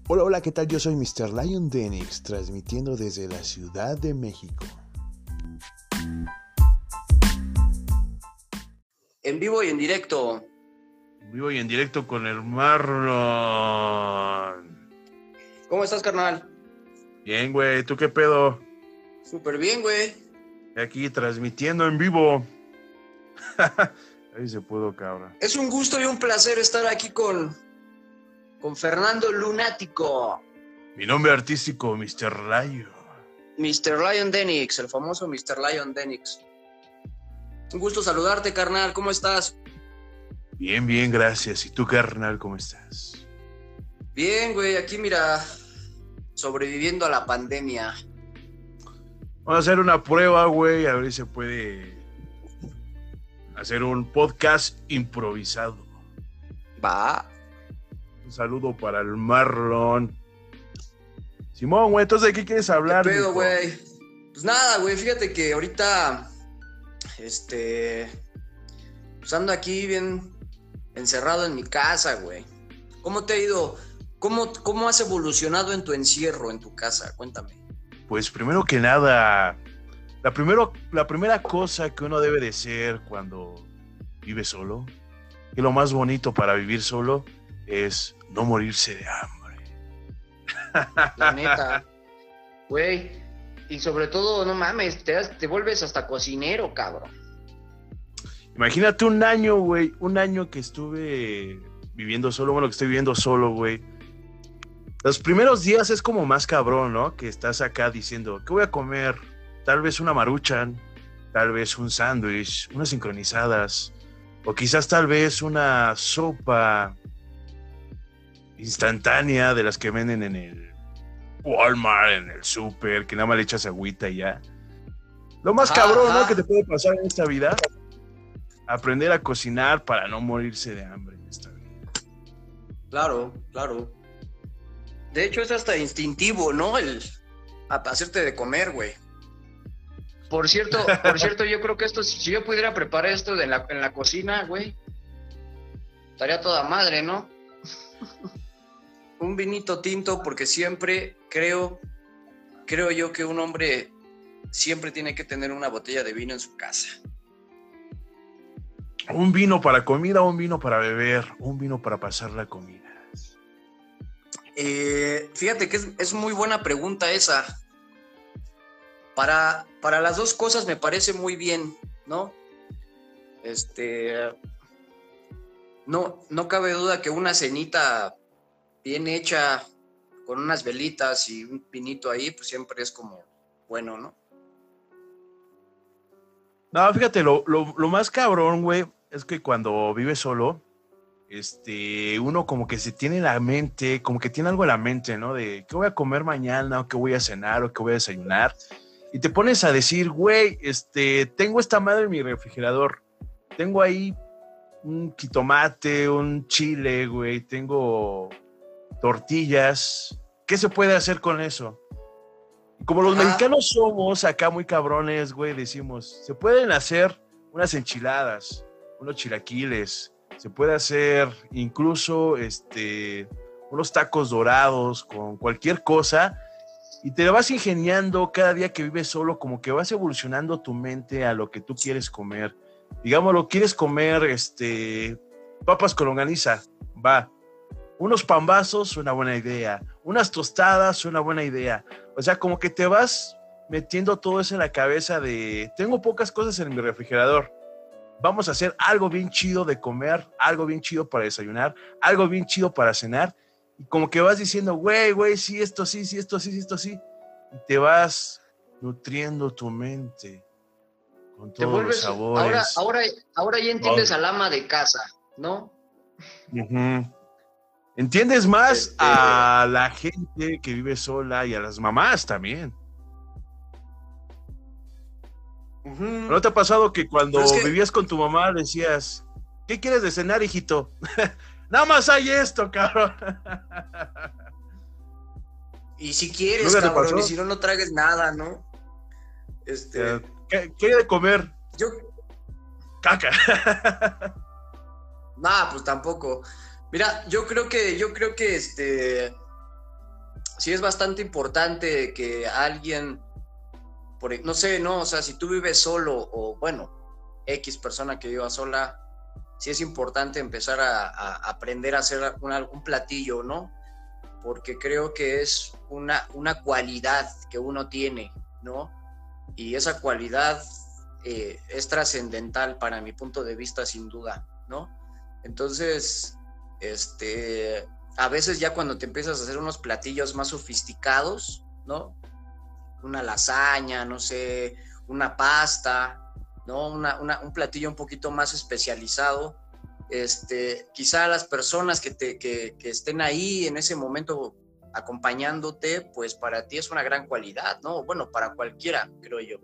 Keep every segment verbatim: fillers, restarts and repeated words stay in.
Hola, hola, ¿qué tal? Yo soy mister Lion Denix, transmitiendo desde la Ciudad de México. En vivo y en directo. En vivo y en directo con el Marlon. ¿Cómo estás, carnal? Bien, güey, ¿tú qué pedo? Súper bien, güey. Aquí transmitiendo en vivo. Ahí se pudo, cabrón. Es un gusto y un placer estar aquí con, con Fernando Lunático. Mi nombre artístico, mister Lion. mister Lion Denix, el famoso mister Lion Denix. Un gusto saludarte, carnal. ¿Cómo estás? Bien, bien, gracias. ¿Y tú, carnal, cómo estás? Bien, güey. Aquí, mira, sobreviviendo a la pandemia. Vamos a hacer una prueba, güey, a ver si se puede hacer un podcast improvisado. Va. Un saludo para el Marlon. Simón, güey, entonces, ¿de qué quieres hablar? ¿Qué pedo, mijo? güey? Pues nada, güey, fíjate que ahorita, este, pues ando aquí bien encerrado en mi casa, güey. ¿Cómo te ha ido? ¿Cómo, cómo has evolucionado en tu encierro en tu casa? Cuéntame. Pues primero que nada, la, primero, la primera cosa que uno debe de ser cuando vive solo, y lo más bonito para vivir solo, es no morirse de hambre. La neta. Güey, y sobre todo, no mames, te, das- te vuelves hasta cocinero, cabrón. Imagínate un año, güey, un año que estuve viviendo solo, bueno, que estoy viviendo solo, güey. Los primeros días es como más cabrón, ¿no? Que estás acá diciendo, ¿qué voy a comer? Tal vez una Maruchan, tal vez un sándwich, unas sincronizadas, o quizás tal vez una sopa instantánea de las que venden en el Walmart, en el súper, que nada más le echas agüita y ya. Lo más Ajá, cabrón, ¿no? ajá. Que te puede pasar en esta vida, aprender a cocinar para no morirse de hambre en esta vida. Claro, claro. De hecho, es hasta instintivo, ¿no? El a- hacerte de comer, güey. Por cierto, por cierto, yo creo que esto, si yo pudiera preparar esto en la, en la cocina, güey, estaría toda madre, ¿no? Un vinito tinto, porque siempre creo, creo yo que un hombre siempre tiene que tener una botella de vino en su casa. Un vino para comida, un vino para beber, un vino para pasar la comida. Eh, fíjate que es, es muy buena pregunta esa. Para, para las dos cosas me parece muy bien, ¿no? Este, no, no cabe duda que una cenita bien hecha con unas velitas y un pinito ahí, pues siempre es como bueno, ¿no? No, fíjate, lo, lo, lo más cabrón, güey, es que cuando vives solo, este, uno como que se tiene en la mente, como que tiene algo en la mente, ¿no? De qué voy a comer mañana, o qué voy a cenar, o qué voy a desayunar. Y te pones a decir, güey, este, tengo esta madre en mi refrigerador. Tengo ahí un jitomate, un chile, güey, tengo tortillas. ¿Qué se puede hacer con eso? Y como los Ajá. mexicanos somos acá muy cabrones, güey, decimos, se pueden hacer unas enchiladas, unos chilaquiles, se puede hacer incluso este, unos tacos dorados con cualquier cosa, y te vas ingeniando cada día que vives solo, como que vas evolucionando tu mente a lo que tú quieres comer. Digámoslo, quieres comer este, papas con longaniza, va. Unos pambazos, una buena idea. Unas tostadas, una buena idea. O sea, como que te vas metiendo todo eso en la cabeza de, tengo pocas cosas en mi refrigerador. Vamos a hacer algo bien chido de comer, algo bien chido para desayunar, algo bien chido para cenar. Y como que vas diciendo, güey, güey, sí, esto sí, sí, esto sí, sí, esto sí. Y te vas nutriendo tu mente con Te todos vuelves, los sabores. ahora, ahora, ahora ya entiendes Oh. al ama de casa, ¿no? Ujú. Entiendes más Este- a la gente que vive sola y a las mamás también. Ujú. ¿No te ha pasado que cuando Pero es que- vivías con tu mamá decías, ¿qué quieres de cenar, hijito? Nada más hay esto, cabrón. Y si quieres, ¿Nunca te cabrón, pasó? y si no, no tragues nada, ¿no? Este, ¿Qué, qué hay de comer? yo, Caca. Nah, pues tampoco. Mira, yo creo que, yo creo que este, sí es bastante importante que alguien, por, no sé, no, o sea, si tú vives solo o, bueno, X persona que viva sola, sí es importante empezar a, a aprender a hacer una, un platillo, ¿no? Porque creo que es una, una cualidad que uno tiene, ¿no? Y esa cualidad eh, es trascendental para mi punto de vista, sin duda, ¿no? Entonces, este, a veces ya cuando te empiezas a hacer unos platillos más sofisticados, ¿no? Una lasaña, no sé, una pasta, ¿no? Una, una, un platillo un poquito más especializado. Este, quizá las personas que, te, que, que estén ahí en ese momento acompañándote, pues para ti es una gran cualidad, ¿no? Bueno, para cualquiera, creo yo.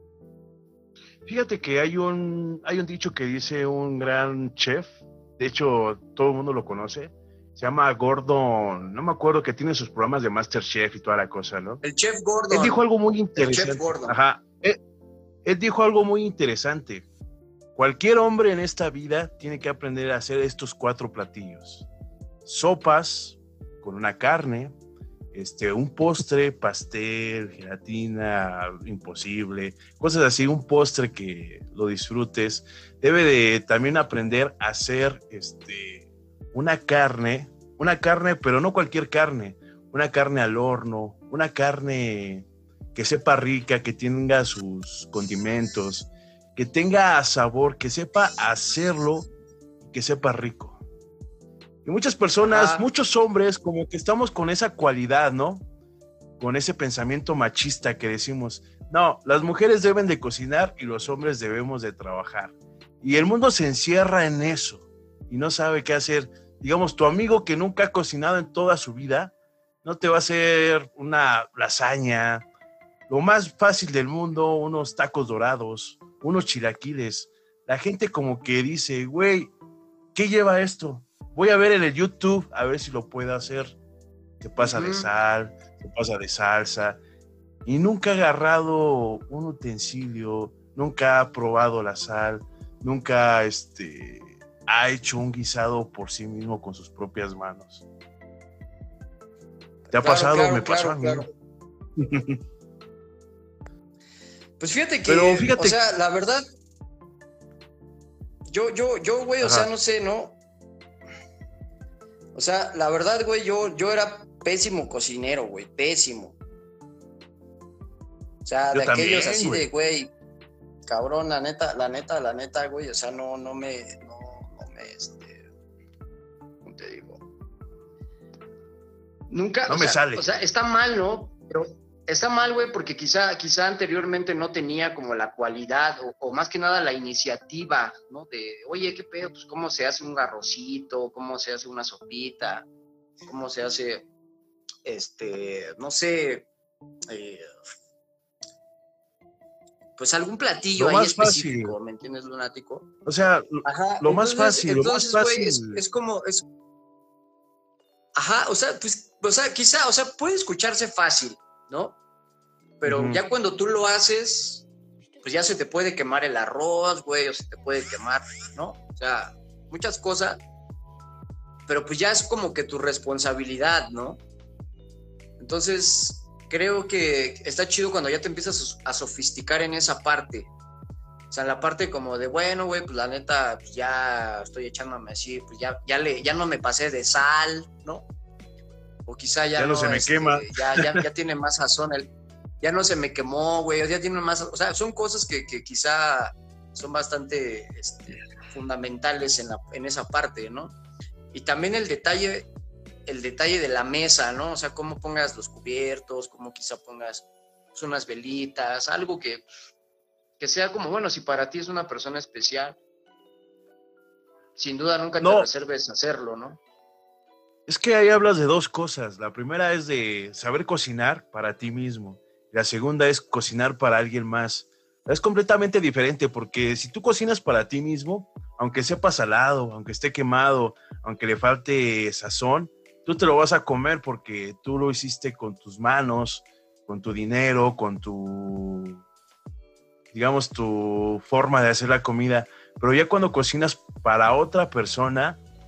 Fíjate que hay un, hay un dicho que dice un gran chef, de hecho todo el mundo lo conoce, se llama Gordon, no me acuerdo, que tiene sus programas de MasterChef y toda la cosa, ¿no? El chef Gordon. Él dijo algo muy interesante. El chef Gordon. Ajá. Él, él dijo algo muy interesante. Cualquier hombre en esta vida tiene que aprender a hacer estos cuatro platillos. Sopas con una carne, este, un postre, pastel, gelatina, imposible, cosas así, un postre que lo disfrutes. Debe de también aprender a hacer este, una carne, una carne, pero no cualquier carne, una carne al horno, una carne que sepa rica, que tenga sus condimentos, que tenga sabor, que sepa hacerlo, que sepa rico. Y muchas personas, ah. muchos hombres, como que estamos con esa cualidad, ¿no? Con ese pensamiento machista que decimos, no, las mujeres deben de cocinar y los hombres debemos de trabajar. Y el mundo se encierra en eso y no sabe qué hacer. Digamos, tu amigo que nunca ha cocinado en toda su vida, no te va a hacer una lasaña, lo más fácil del mundo, unos tacos dorados, unos chilaquiles. La gente como que dice, güey, ¿qué lleva esto? Voy a ver en el YouTube a ver si lo puedo hacer. Se pasa uh-huh. de sal, se pasa de salsa. Y nunca ha agarrado un utensilio, nunca ha probado la sal, nunca este, ha hecho un guisado por sí mismo con sus propias manos. ¿Te ha claro, pasado? Claro, Me claro, pasó a mí. Claro. Pues fíjate que, Pero fíjate, o sea, la verdad, yo, yo, yo, güey, o sea, no sé, ¿no? O sea, la verdad, güey, yo, yo era pésimo cocinero, güey, pésimo. O sea, yo de también, aquellos así güey. de, güey, cabrón, la neta, la neta, la neta, güey, o sea, no, no me, no, no me, este, ¿cómo te digo? Nunca, no o me sea, sale. O sea, está mal, ¿no? Pero está mal, güey, porque quizá, quizá anteriormente no tenía como la cualidad o, o más que nada la iniciativa, ¿no? De, oye, ¿qué pedo? Pues, ¿cómo se hace un arrocito? ¿Cómo se hace una sopita? ¿Cómo se hace, este, no sé, eh, pues algún platillo ahí específico, fácil. ¿Me entiendes, lunático? O sea, Ajá, lo entonces, más fácil, entonces, lo más fácil. Güey, es, es como, es... Ajá, o sea, pues, o sea, quizá, o sea, puede escucharse fácil, ¿no? Pero uh-huh. ya cuando tú lo haces, pues ya se te puede quemar el arroz, güey, o se te puede quemar, ¿no? O sea, muchas cosas, pero pues ya es como que tu responsabilidad, ¿no? Entonces, creo que está chido cuando ya te empiezas a sofisticar en esa parte. O sea, en la parte como de, bueno, güey, pues la neta, pues ya estoy echándome así, pues ya, ya, le, ya no me pasé de sal, ¿no? O quizá ya, ya no, no se me este, quema. Ya, ya, ya tiene más sazón, el, ya no se me quemó, güey, ya tiene más, o sea, son cosas que, que quizá son bastante este, fundamentales en, la, en esa parte, ¿no? Y también el detalle, el detalle de la mesa, ¿no? O sea, cómo pongas los cubiertos, cómo quizá pongas pues, unas velitas, algo que, que sea como, bueno, si para ti es una persona especial, sin duda nunca no. te reserves hacerlo, ¿no? Es que ahí hablas de dos cosas. La primera es de saber cocinar para ti mismo. La segunda es cocinar para alguien más. Es completamente diferente porque si tú cocinas para ti mismo, aunque sepa salado, aunque esté quemado, aunque le falte sazón, tú te lo vas a comer porque tú lo hiciste con tus manos, con tu dinero, con tu, digamos, tu forma de hacer la comida. Pero ya cuando cocinas para otra persona,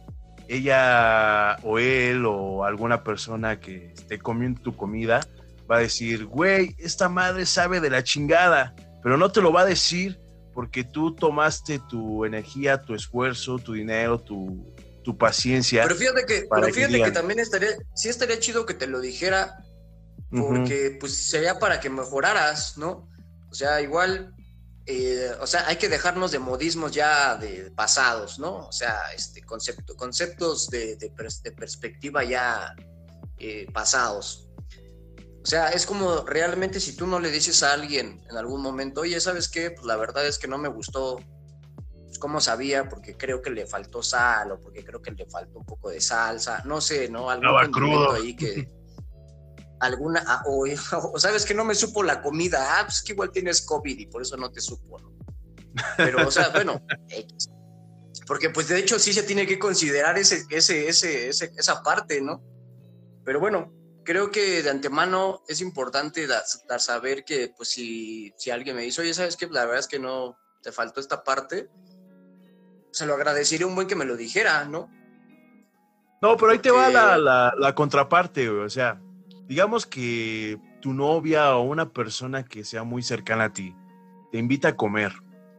ella o él o alguna persona que esté comiendo tu comida va a decir, güey, esta madre sabe de la chingada, pero no te lo va a decir porque tú tomaste tu energía, tu esfuerzo, tu dinero, tu, tu paciencia. Pero fíjate que, pero fíjate que, que también estaría, sí estaría chido que te lo dijera, porque uh-huh. pues sería para que mejoraras, ¿no? O sea, igual, eh, o sea, hay que dejarnos de modismos ya de pasados, ¿no? O sea, este concepto, conceptos de, de, pers- de perspectiva ya eh, pasados. O sea, es como realmente si tú no le dices a alguien en algún momento, oye, ¿sabes qué? Pues la verdad es que no me gustó, pues cómo sabía, porque creo que le faltó sal o porque creo que le faltó un poco de salsa, no sé, ¿no? Algún Estaba crudo ahí que alguna, ah, o, o sabes que no me supo la comida, ah, pues que igual tienes COVID y por eso no te supo, ¿no? Pero, o sea, bueno, porque pues de hecho sí se tiene que considerar ese, ese, ese, ese, esa parte, ¿no? Pero bueno, creo que de antemano es importante dar, dar saber que, pues, si, si alguien me dice, oye, ¿sabes qué? La verdad es que no, te faltó esta parte, se lo agradecería un buen que me lo dijera, ¿no? No, pero ahí Porque... te va la, la, la contraparte, güey. O sea, digamos que tu novia o una persona que sea muy cercana a ti te invita a comer.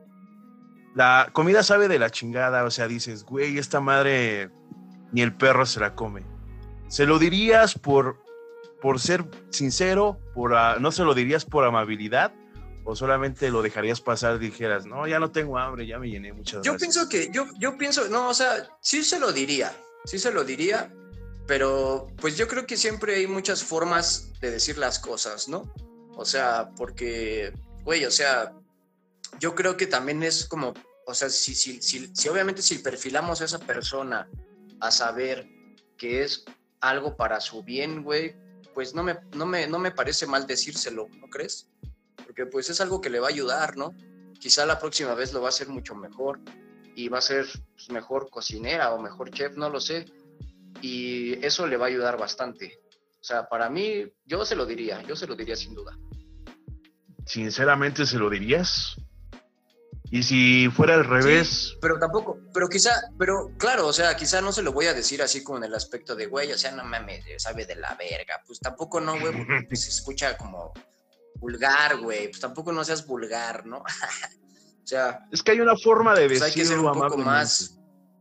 La comida sabe de la chingada, o sea, dices, güey, esta madre ni el perro se la come. ¿Se lo dirías por... por ser sincero, por, uh, no se lo dirías por amabilidad, o solamente lo dejarías pasar y dijeras, no, ya no tengo hambre, ya me llené, muchas yo gracias? Pienso que, yo, yo pienso, no, o sea, sí se lo diría, sí se lo diría, pero pues yo creo que siempre hay muchas formas de decir las cosas, ¿no? O sea, porque, güey, o sea, yo creo que también es como, o sea, si, si, si, si obviamente si perfilamos a esa persona a saber que es algo para su bien, güey, pues no me, no, me, no me parece mal decírselo, ¿no crees? Porque pues es algo que le va a ayudar, ¿no? Quizá la próxima vez lo va a hacer mucho mejor y va a ser pues, mejor cocinera o mejor chef, no lo sé. Y eso le va a ayudar bastante. O sea, para mí, yo se lo diría, yo se lo diría sin duda. ¿Sinceramente se lo dirías? Y si fuera al revés... Sí, pero tampoco, pero quizá, pero claro, o sea, quizá no se lo voy a decir así como en el aspecto de, güey, o sea, no mames, sabe de la verga. Pues tampoco no, güey, porque pues, se escucha como vulgar, güey. Pues tampoco no seas vulgar, ¿no? O sea... Es que hay una forma de pues decirlo hay que ser un poco más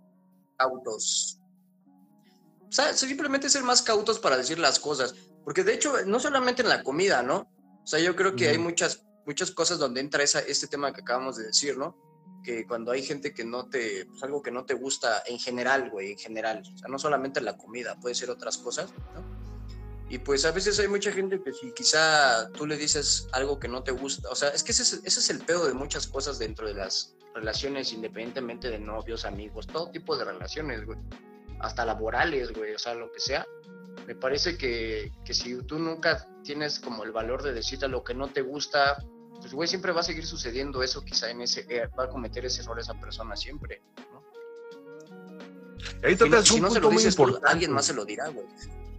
cautos. O sea, simplemente ser más cautos para decir las cosas. Porque de hecho, no solamente en la comida, ¿no? O sea, yo creo que mm. hay muchas... muchas cosas donde entra esa, este tema que acabamos de decir, ¿no? Que cuando hay gente que no te, pues algo que no te gusta en general, güey, en general, o sea, no solamente la comida, puede ser otras cosas, ¿no? Y pues a veces hay mucha gente que si quizá tú le dices algo que no te gusta, o sea, es que ese es, ese es el pedo de muchas cosas dentro de las relaciones, independientemente de novios, amigos, todo tipo de relaciones, güey, hasta laborales, güey, o sea, lo que sea. Me parece que, que si tú nunca tienes como el valor de decirte lo que no te gusta, pues, güey, siempre va a seguir sucediendo eso, quizá en ese, eh, va a cometer ese error esa persona siempre, ¿no? Ahí tocas si no, un si punto no se lo muy dices, importante. Tú, alguien más se lo dirá, güey.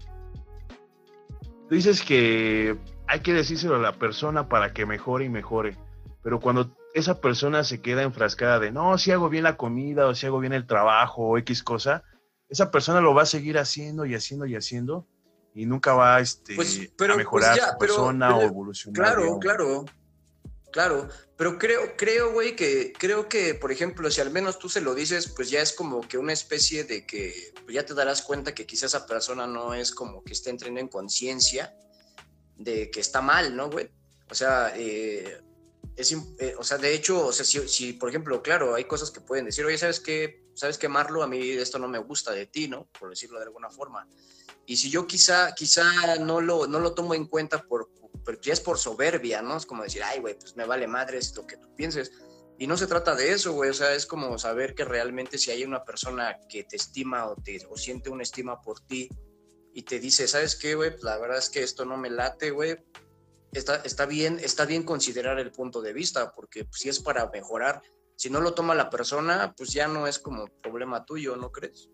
Tú dices que hay que decírselo a la persona para que mejore y mejore, pero cuando esa persona se queda enfrascada de, no, si hago bien la comida, o si hago bien el trabajo, o X cosa, esa persona lo va a seguir haciendo y haciendo y haciendo, y nunca va este, pues, pero, a mejorar pues ya, su persona pero, o pero, evolucionar. Claro, digamos. claro, claro, pero creo, creo, güey, que creo que, por ejemplo, si al menos tú se lo dices, pues ya es como que una especie de que, pues ya te darás cuenta que quizá esa persona no es como que esté entrando en conciencia de que está mal, ¿no, güey? O sea, eh, es, eh, o sea, de hecho, o sea, si, si, por ejemplo, claro, hay cosas que pueden decir, oye, ¿sabes qué? ¿Sabes qué, Marlo? A mí esto no me gusta de ti, ¿no? Por decirlo de alguna forma. Y si yo quizá, quizá no lo, no lo tomo en cuenta por, por, ya es por soberbia, ¿no? Es como decir, ay, güey, pues me vale madres lo que tú pienses. Y no se trata de eso, güey. O sea, es como saber que realmente si hay una persona que te estima o, te, o siente una estima por ti y te dice, ¿sabes qué, güey? Pues la verdad es que esto no me late, güey. Está, está bien, está bien considerar el punto de vista, porque pues, si es para mejorar, si no lo toma la persona, pues ya no es como problema tuyo, ¿no crees?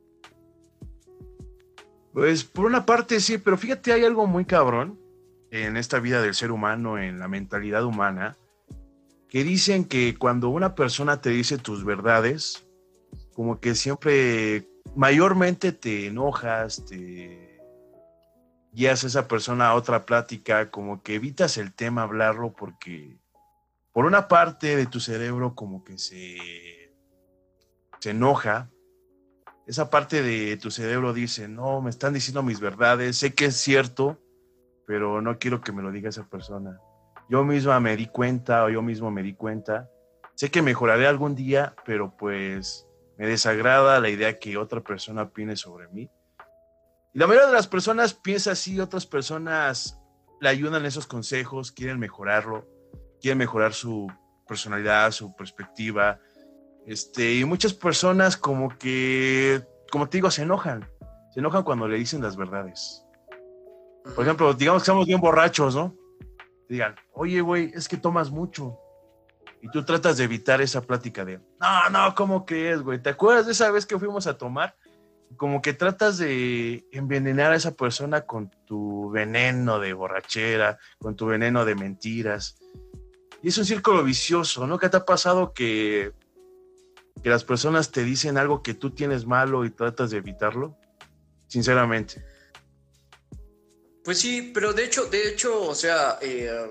Pues por una parte sí, pero fíjate, hay algo muy cabrón en esta vida del ser humano, en la mentalidad humana, que dicen que cuando una persona te dice tus verdades, como que siempre mayormente te enojas, te guías a esa persona a otra plática, como que evitas el tema hablarlo porque por una parte de tu cerebro como que se, se enoja. Esa parte de tu cerebro dice, no, me están diciendo mis verdades, sé que es cierto, pero no quiero que me lo diga esa persona. Yo misma me di cuenta, o yo mismo me di cuenta. Sé que mejoraré algún día, pero pues me desagrada la idea que otra persona opine sobre mí. Y la mayoría de las personas piensa así, otras personas le ayudan esos consejos, quieren mejorarlo, quieren mejorar su personalidad, su perspectiva. Este, y muchas personas como que, como te digo, se enojan. Se enojan cuando le dicen las verdades. Por ejemplo, digamos que estamos bien borrachos, ¿no? Digan, oye, güey, es que tomas mucho. Y tú tratas de evitar esa plática de, no, no, ¿cómo crees, güey? ¿Te acuerdas de esa vez que fuimos a tomar? Como que tratas de envenenar a esa persona con tu veneno de borrachera, con tu veneno de mentiras. Y es un círculo vicioso, ¿no? ¿Qué te ha pasado que, que las personas te dicen algo que tú tienes malo y tratas de evitarlo? Sinceramente. Pues sí, pero de hecho, de hecho, o sea, eh,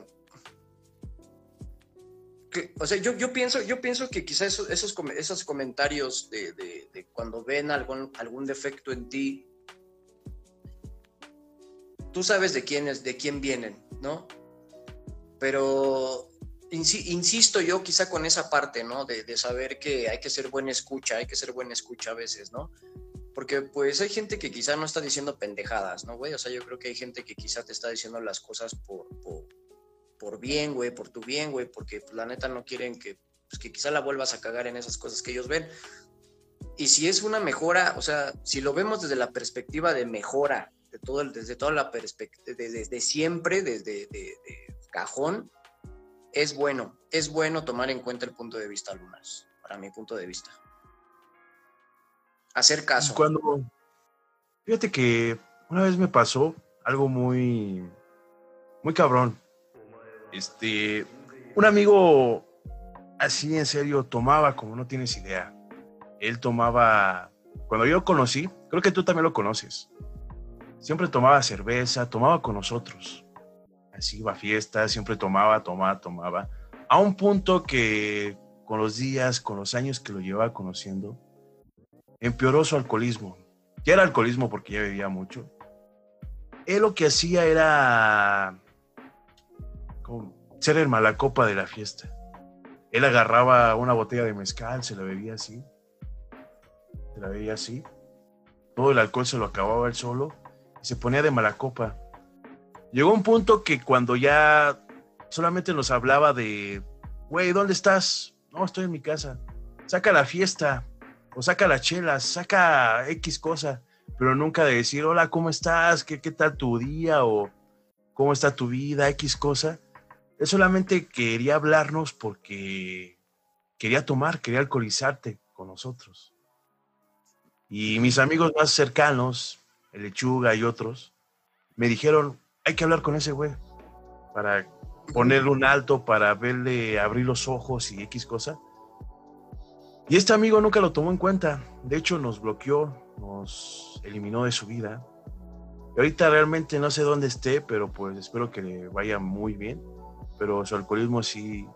que, o sea, yo, yo pienso, yo pienso que quizás esos, esos, esos comentarios de, de, de cuando ven algún, algún defecto en ti, tú sabes de quién es, de quién vienen, ¿no? Pero insi, insisto yo quizá con esa parte, ¿no? De, de saber que hay que ser buena escucha, hay que ser buena escucha a veces, ¿no? Porque pues hay gente que quizá no está diciendo pendejadas, ¿no, güey? O sea, yo creo que hay gente que quizá te está diciendo las cosas por, por, por bien, güey, por tu bien, güey, porque pues, la neta no quieren que, pues, que quizá la vuelvas a cagar en esas cosas que ellos ven. Y si es una mejora, o sea, si lo vemos desde la perspectiva de mejora, de todo el, desde toda la perspectiva, desde, desde siempre, desde de, de cajón, es bueno, es bueno tomar en cuenta el punto de vista lunas, para mi punto de vista. Hacer caso. Cuando, fíjate que una vez me pasó algo muy, muy cabrón. Este, un amigo así en serio tomaba como no tienes idea. Él tomaba, cuando yo lo conocí, creo que tú también lo conoces. Siempre tomaba cerveza, tomaba con nosotros. Así iba a fiestas, siempre tomaba, tomaba, tomaba. A un punto que con los días, con los años que lo llevaba conociendo, empeoró su alcoholismo. Ya era alcoholismo porque ya bebía mucho. Él lo que hacía era como ser el malacopa de la fiesta. Él agarraba una botella de mezcal, se la bebía así. Se la bebía así. Todo el alcohol se lo acababa él solo y se ponía de malacopa. Llegó un punto que cuando ya solamente nos hablaba de, güey, ¿dónde estás? No, estoy en mi casa. Saca la fiesta. O saca las chelas, saca X cosa, pero nunca de decir, hola, ¿cómo estás? ¿Qué, qué tal tu día? O ¿cómo está tu vida? X cosa. Él solamente quería hablarnos porque quería tomar, quería alcoholizarte con nosotros. Y mis amigos más cercanos, el Lechuga y otros, me dijeron, hay que hablar con ese güey para ponerle un alto, para verle abrir los ojos y X cosa. Y este amigo nunca lo tomó en cuenta. De hecho, nos bloqueó, nos eliminó de su vida. Y ahorita realmente no sé dónde esté, pero pues espero que le vaya muy bien. Pero su alcoholismo sí,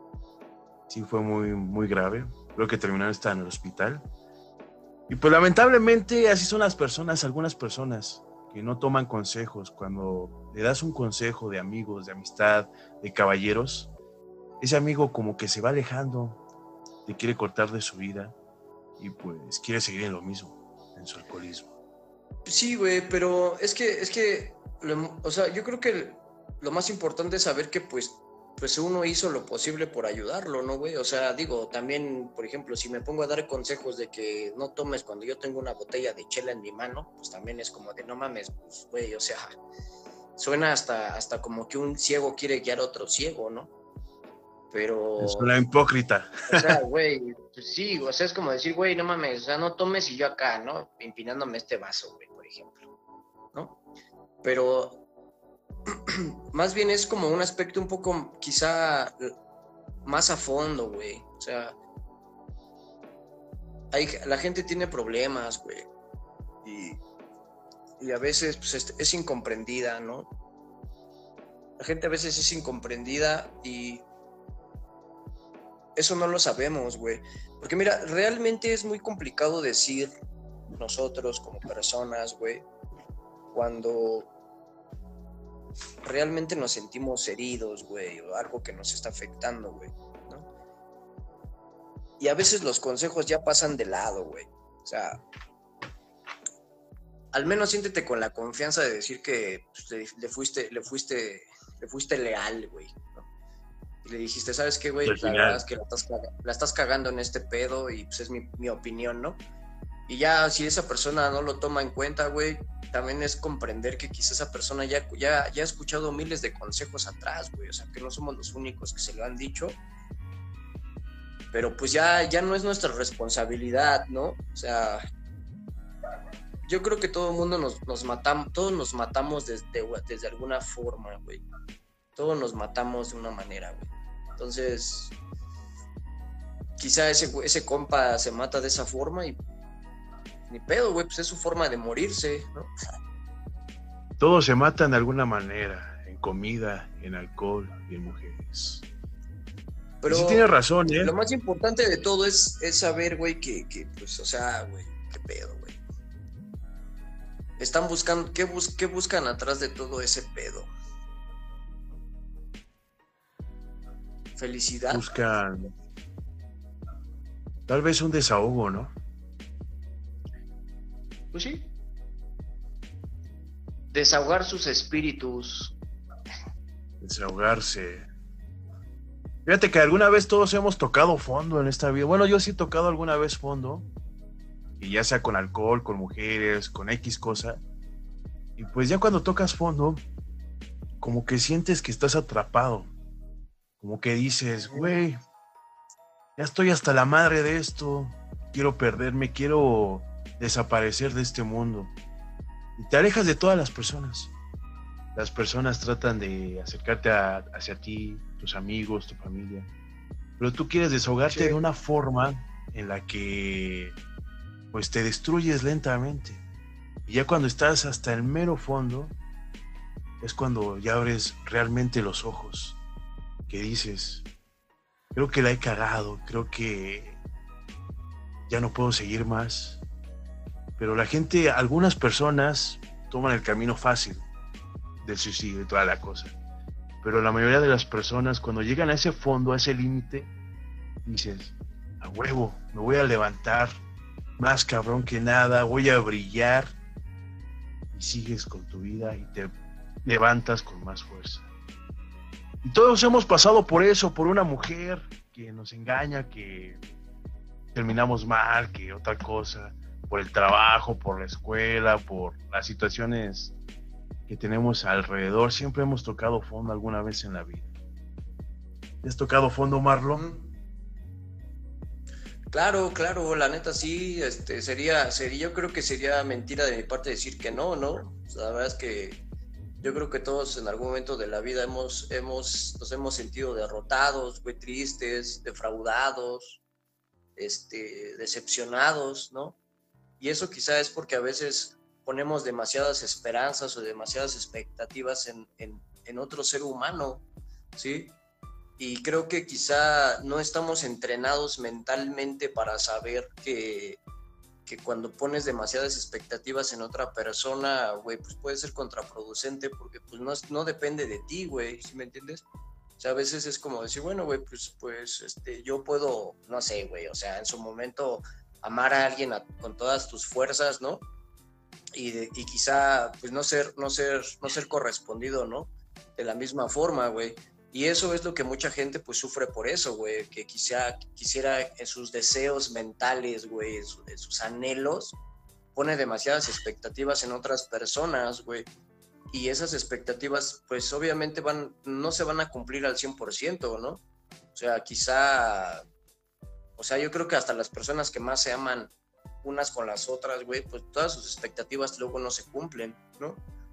sí fue muy, muy grave. Creo que terminó hasta en el hospital. Y pues lamentablemente así son las personas, algunas personas que no toman consejos. Cuando le das un consejo de amigos, de amistad, de caballeros, ese amigo como que se va alejando, te quiere cortar de su vida y pues quiere seguir en lo mismo, en su alcoholismo. Sí, güey, pero es que, es que, lo, o sea, yo creo que lo más importante es saber que pues, pues uno hizo lo posible por ayudarlo, ¿no, güey? O sea, digo, también, por ejemplo, si me pongo a dar consejos de que no tomes cuando yo tengo una botella de chela en mi mano, pues también es como de no mames, pues, güey, o sea, suena hasta, hasta como que un ciego quiere guiar a otro ciego, ¿no? Pero... Es una hipócrita. O sea, güey, pues sí, o sea, es como decir, güey, no mames, o sea, no tomes y yo acá, ¿no? Empinándome este vaso, güey, por ejemplo, ¿no? Pero más bien es como un aspecto un poco, quizá, más a fondo, güey. O sea, hay, la gente tiene problemas, güey. y, y a veces pues, es, es incomprendida, ¿no? La gente a veces es incomprendida y eso no lo sabemos, güey. Porque mira, realmente es muy complicado decir nosotros como personas, güey, cuando realmente nos sentimos heridos, güey, o algo que nos está afectando, güey, ¿no? Y a veces los consejos ya pasan de lado, güey. O sea, al menos siéntete con la confianza de decir que pues, le, le fuiste, le fuiste, le fuiste leal, güey, ¿no? Y le dijiste, ¿sabes qué, güey? La verdad es que la estás, la estás cagando en este pedo y pues es mi, mi opinión, ¿no? Y ya si esa persona no lo toma en cuenta, güey, también es comprender que quizás esa persona ya, ya, ya ha escuchado miles de consejos atrás, güey. O sea, que no somos los únicos que se lo han dicho. Pero pues ya, ya no es nuestra responsabilidad, ¿no? O sea, yo creo que todo el mundo nos, nos matamos, todos nos matamos desde, desde alguna forma, güey. Todos nos matamos de una manera, güey. Entonces, quizá ese, ese compa se mata de esa forma y ni pedo, güey, pues es su forma de morirse, ¿no? Todos se matan de alguna manera, en comida, en alcohol y en mujeres. Pero y sí tienes razón, ¿eh? Lo más importante de todo es, es saber, güey, que, que, pues, o sea, güey, qué pedo, güey. Están buscando, ¿qué, bus, ¿qué buscan atrás de todo ese pedo? Felicidad. Buscan tal vez un desahogo, ¿no? Pues sí. Desahogar sus espíritus. Desahogarse. Fíjate que alguna vez todos hemos tocado fondo en esta vida. Bueno, yo sí he tocado alguna vez fondo. Y ya sea con alcohol, con mujeres, con X cosa. Y pues ya cuando tocas fondo, como que sientes que estás atrapado. Como que dices, güey, ya estoy hasta la madre de esto. Quiero perderme, quiero desaparecer de este mundo. Y te alejas de todas las personas. Las personas tratan de acercarte a, hacia ti, tus amigos, tu familia. Pero tú quieres desahogarte sí. de una forma en la que pues te destruyes lentamente. Y ya cuando estás hasta el mero fondo, es cuando ya abres realmente los ojos. Que dices, creo que la he cagado, creo que ya no puedo seguir más. Pero la gente, algunas personas toman el camino fácil del suicidio y toda la cosa. Pero la mayoría de las personas, cuando llegan a ese fondo, a ese límite, dices, a huevo, me voy a levantar más cabrón que nada, voy a brillar. Y sigues con tu vida y te levantas con más fuerza. Y todos hemos pasado por eso, por una mujer que nos engaña, que terminamos mal, que otra cosa, por el trabajo, por la escuela, por las situaciones que tenemos alrededor. Siempre hemos tocado fondo alguna vez en la vida. ¿Has tocado fondo, Marlon? Claro, claro, la neta sí, este, sería, sería, yo creo que sería mentira de mi parte decir que no, ¿no? O sea, la verdad es que yo creo que todos en algún momento de la vida hemos, hemos, nos hemos sentido derrotados, güey, tristes, defraudados, este, decepcionados, ¿no? Y eso quizá es porque a veces ponemos demasiadas esperanzas o demasiadas expectativas en, en, en otro ser humano, ¿sí? Y creo que quizá no estamos entrenados mentalmente para saber que, que cuando pones demasiadas expectativas en otra persona, güey, pues puede ser contraproducente porque pues no, no depende de ti, güey, ¿sí me entiendes? O sea, a veces es como decir, bueno, güey, pues, pues este, yo puedo, no sé, güey, o sea, en su momento amar a alguien a, con todas tus fuerzas, ¿no? Y, de, y quizá, pues, no ser, no ser, no ser correspondido, ¿no? De la misma forma, güey. Y eso es lo que mucha gente, pues, sufre por eso, güey, que quizá quisiera en sus deseos mentales, güey, en, su, en sus anhelos, pone demasiadas expectativas en otras personas, güey. Y esas expectativas, pues, obviamente van, no se van a cumplir al cien por ciento, ¿no? O sea, quizá... O sea, yo creo que hasta las personas que más se aman unas con las otras, güey, pues todas sus expectativas luego no se cumplen, ¿no?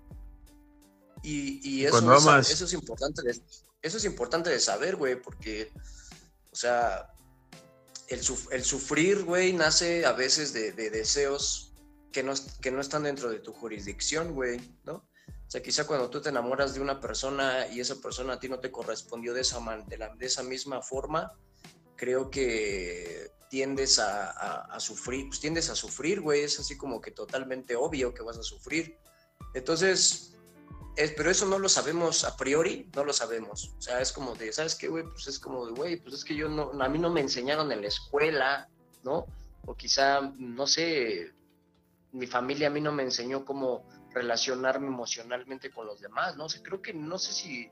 Y, y eso, es, amas... eso, es importante de, eso es importante de saber, güey, porque, o sea, el, el sufrir, güey, nace a veces de, de deseos que no, que no están dentro de tu jurisdicción, güey, ¿no? O sea, quizá cuando tú te enamoras de una persona y esa persona a ti no te correspondió de esa, man, de, la, de esa misma forma, creo que tiendes a, a, a sufrir, pues tiendes a sufrir, güey, es así como que totalmente obvio que vas a sufrir. Entonces, es, pero eso no lo sabemos a priori, no lo sabemos. O sea, es como de, ¿sabes qué, güey? Pues es como de, güey, pues es que yo no, a mí no me enseñaron en la escuela, ¿no? O quizá, no sé, mi familia a mí no me enseñó cómo relacionarme emocionalmente con los demás, ¿no? O sea, creo que, no sé si...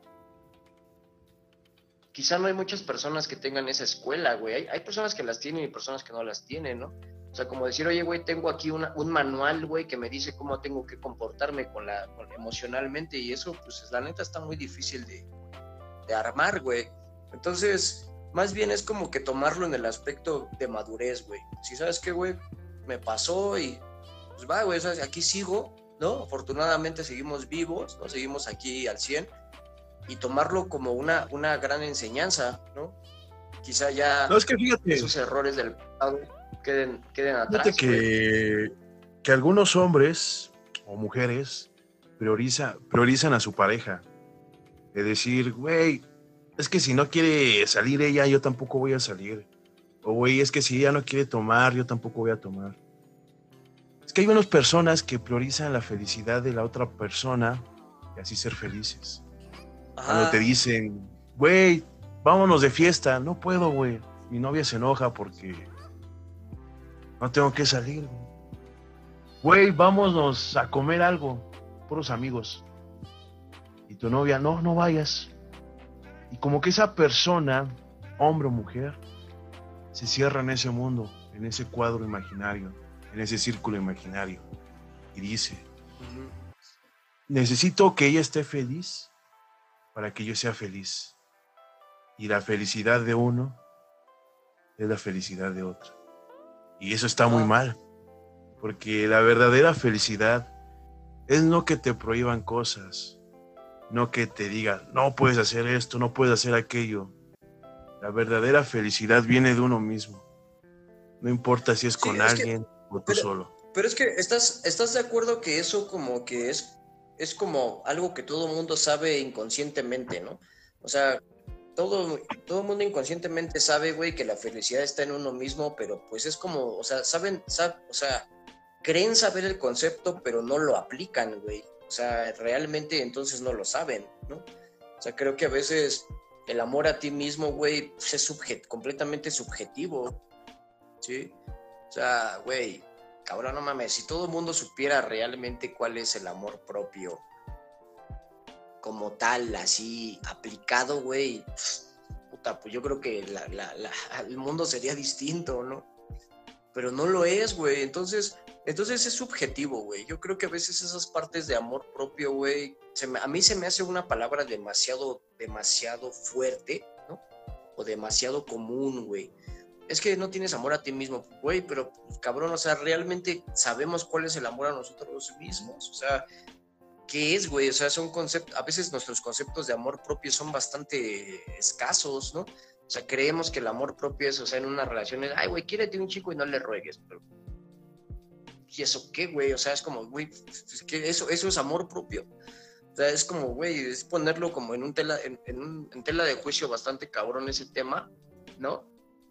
Quizá no hay muchas personas que tengan esa escuela, güey. Hay, hay personas que las tienen y personas que no las tienen, ¿no? O sea, como decir, oye, güey, tengo aquí una, un manual, güey, que me dice cómo tengo que comportarme con la, con, emocionalmente, y eso, pues, la neta está muy difícil de, de armar, güey. Entonces, más bien es como que tomarlo en el aspecto de madurez, güey. Si sabes qué, güey, me pasó y, pues, va, güey, ¿sabes? Aquí sigo, ¿no? Afortunadamente seguimos vivos, ¿no? Seguimos aquí al cien, y tomarlo como una, una gran enseñanza, ¿no? Quizá ya no, es que fíjate, esos errores del pasado queden, queden atrás. Fíjate que, que algunos hombres o mujeres prioriza, priorizan a su pareja. De decir, güey, es que si no quiere salir ella, yo tampoco voy a salir. O güey, es que si ella no quiere tomar, yo tampoco voy a tomar. Es que hay unas personas que priorizan la felicidad de la otra persona y así ser felices. Ajá. Cuando te dicen, güey, vámonos de fiesta, no puedo, güey. Mi novia se enoja porque no tengo que salir. Güey, vámonos a comer algo, puros amigos. Y tu novia, no, no vayas. Y como que esa persona, hombre o mujer, se cierra en ese mundo, en ese cuadro imaginario, en ese círculo imaginario. Y dice, uh-huh. necesito que ella esté feliz para que yo sea feliz. Y la felicidad de uno es la felicidad de otro. Y eso está muy mal, porque la verdadera felicidad es no que te prohíban cosas, no que te digan, no puedes hacer esto, no puedes hacer aquello. La verdadera felicidad viene de uno mismo. No importa si es con sí, es alguien que, o tú pero, solo. Pero es que estás, estás de acuerdo que eso como que es, es como algo que todo mundo sabe inconscientemente, ¿no? O sea, todo todo mundo inconscientemente sabe, güey, que la felicidad está en uno mismo, pero pues es como, o sea, saben, sab, o sea, creen saber el concepto, pero no lo aplican, güey. O sea, realmente entonces no lo saben, ¿no? O sea, creo que a veces el amor a ti mismo, güey, pues es subjet- completamente subjetivo, ¿sí? O sea, güey, cabrón, no mames, si todo el mundo supiera realmente cuál es el amor propio como tal, así, aplicado, güey, puta, pues yo creo que la, la, la, el mundo sería distinto, ¿no? Pero no lo es, güey, entonces, entonces es subjetivo, güey. Yo creo que a veces esas partes de amor propio, güey, se me, a mí se me hace una palabra demasiado, demasiado fuerte, ¿no? O demasiado común, güey. Es que no tienes amor a ti mismo, güey, pero, pues, cabrón, o sea, realmente sabemos cuál es el amor a nosotros mismos, o sea, ¿qué es, güey? O sea, son conceptos, a veces nuestros conceptos de amor propio son bastante escasos, ¿no? O sea, creemos que el amor propio es, o sea, en una relación es, ay, güey, quiérete un chico y no le ruegues, pero ¿y eso qué, güey? O sea, es como, güey, es que eso, eso es amor propio. O sea, es como, güey, es ponerlo como en un tela, en, en, un, en tela de juicio bastante cabrón ese tema, ¿no?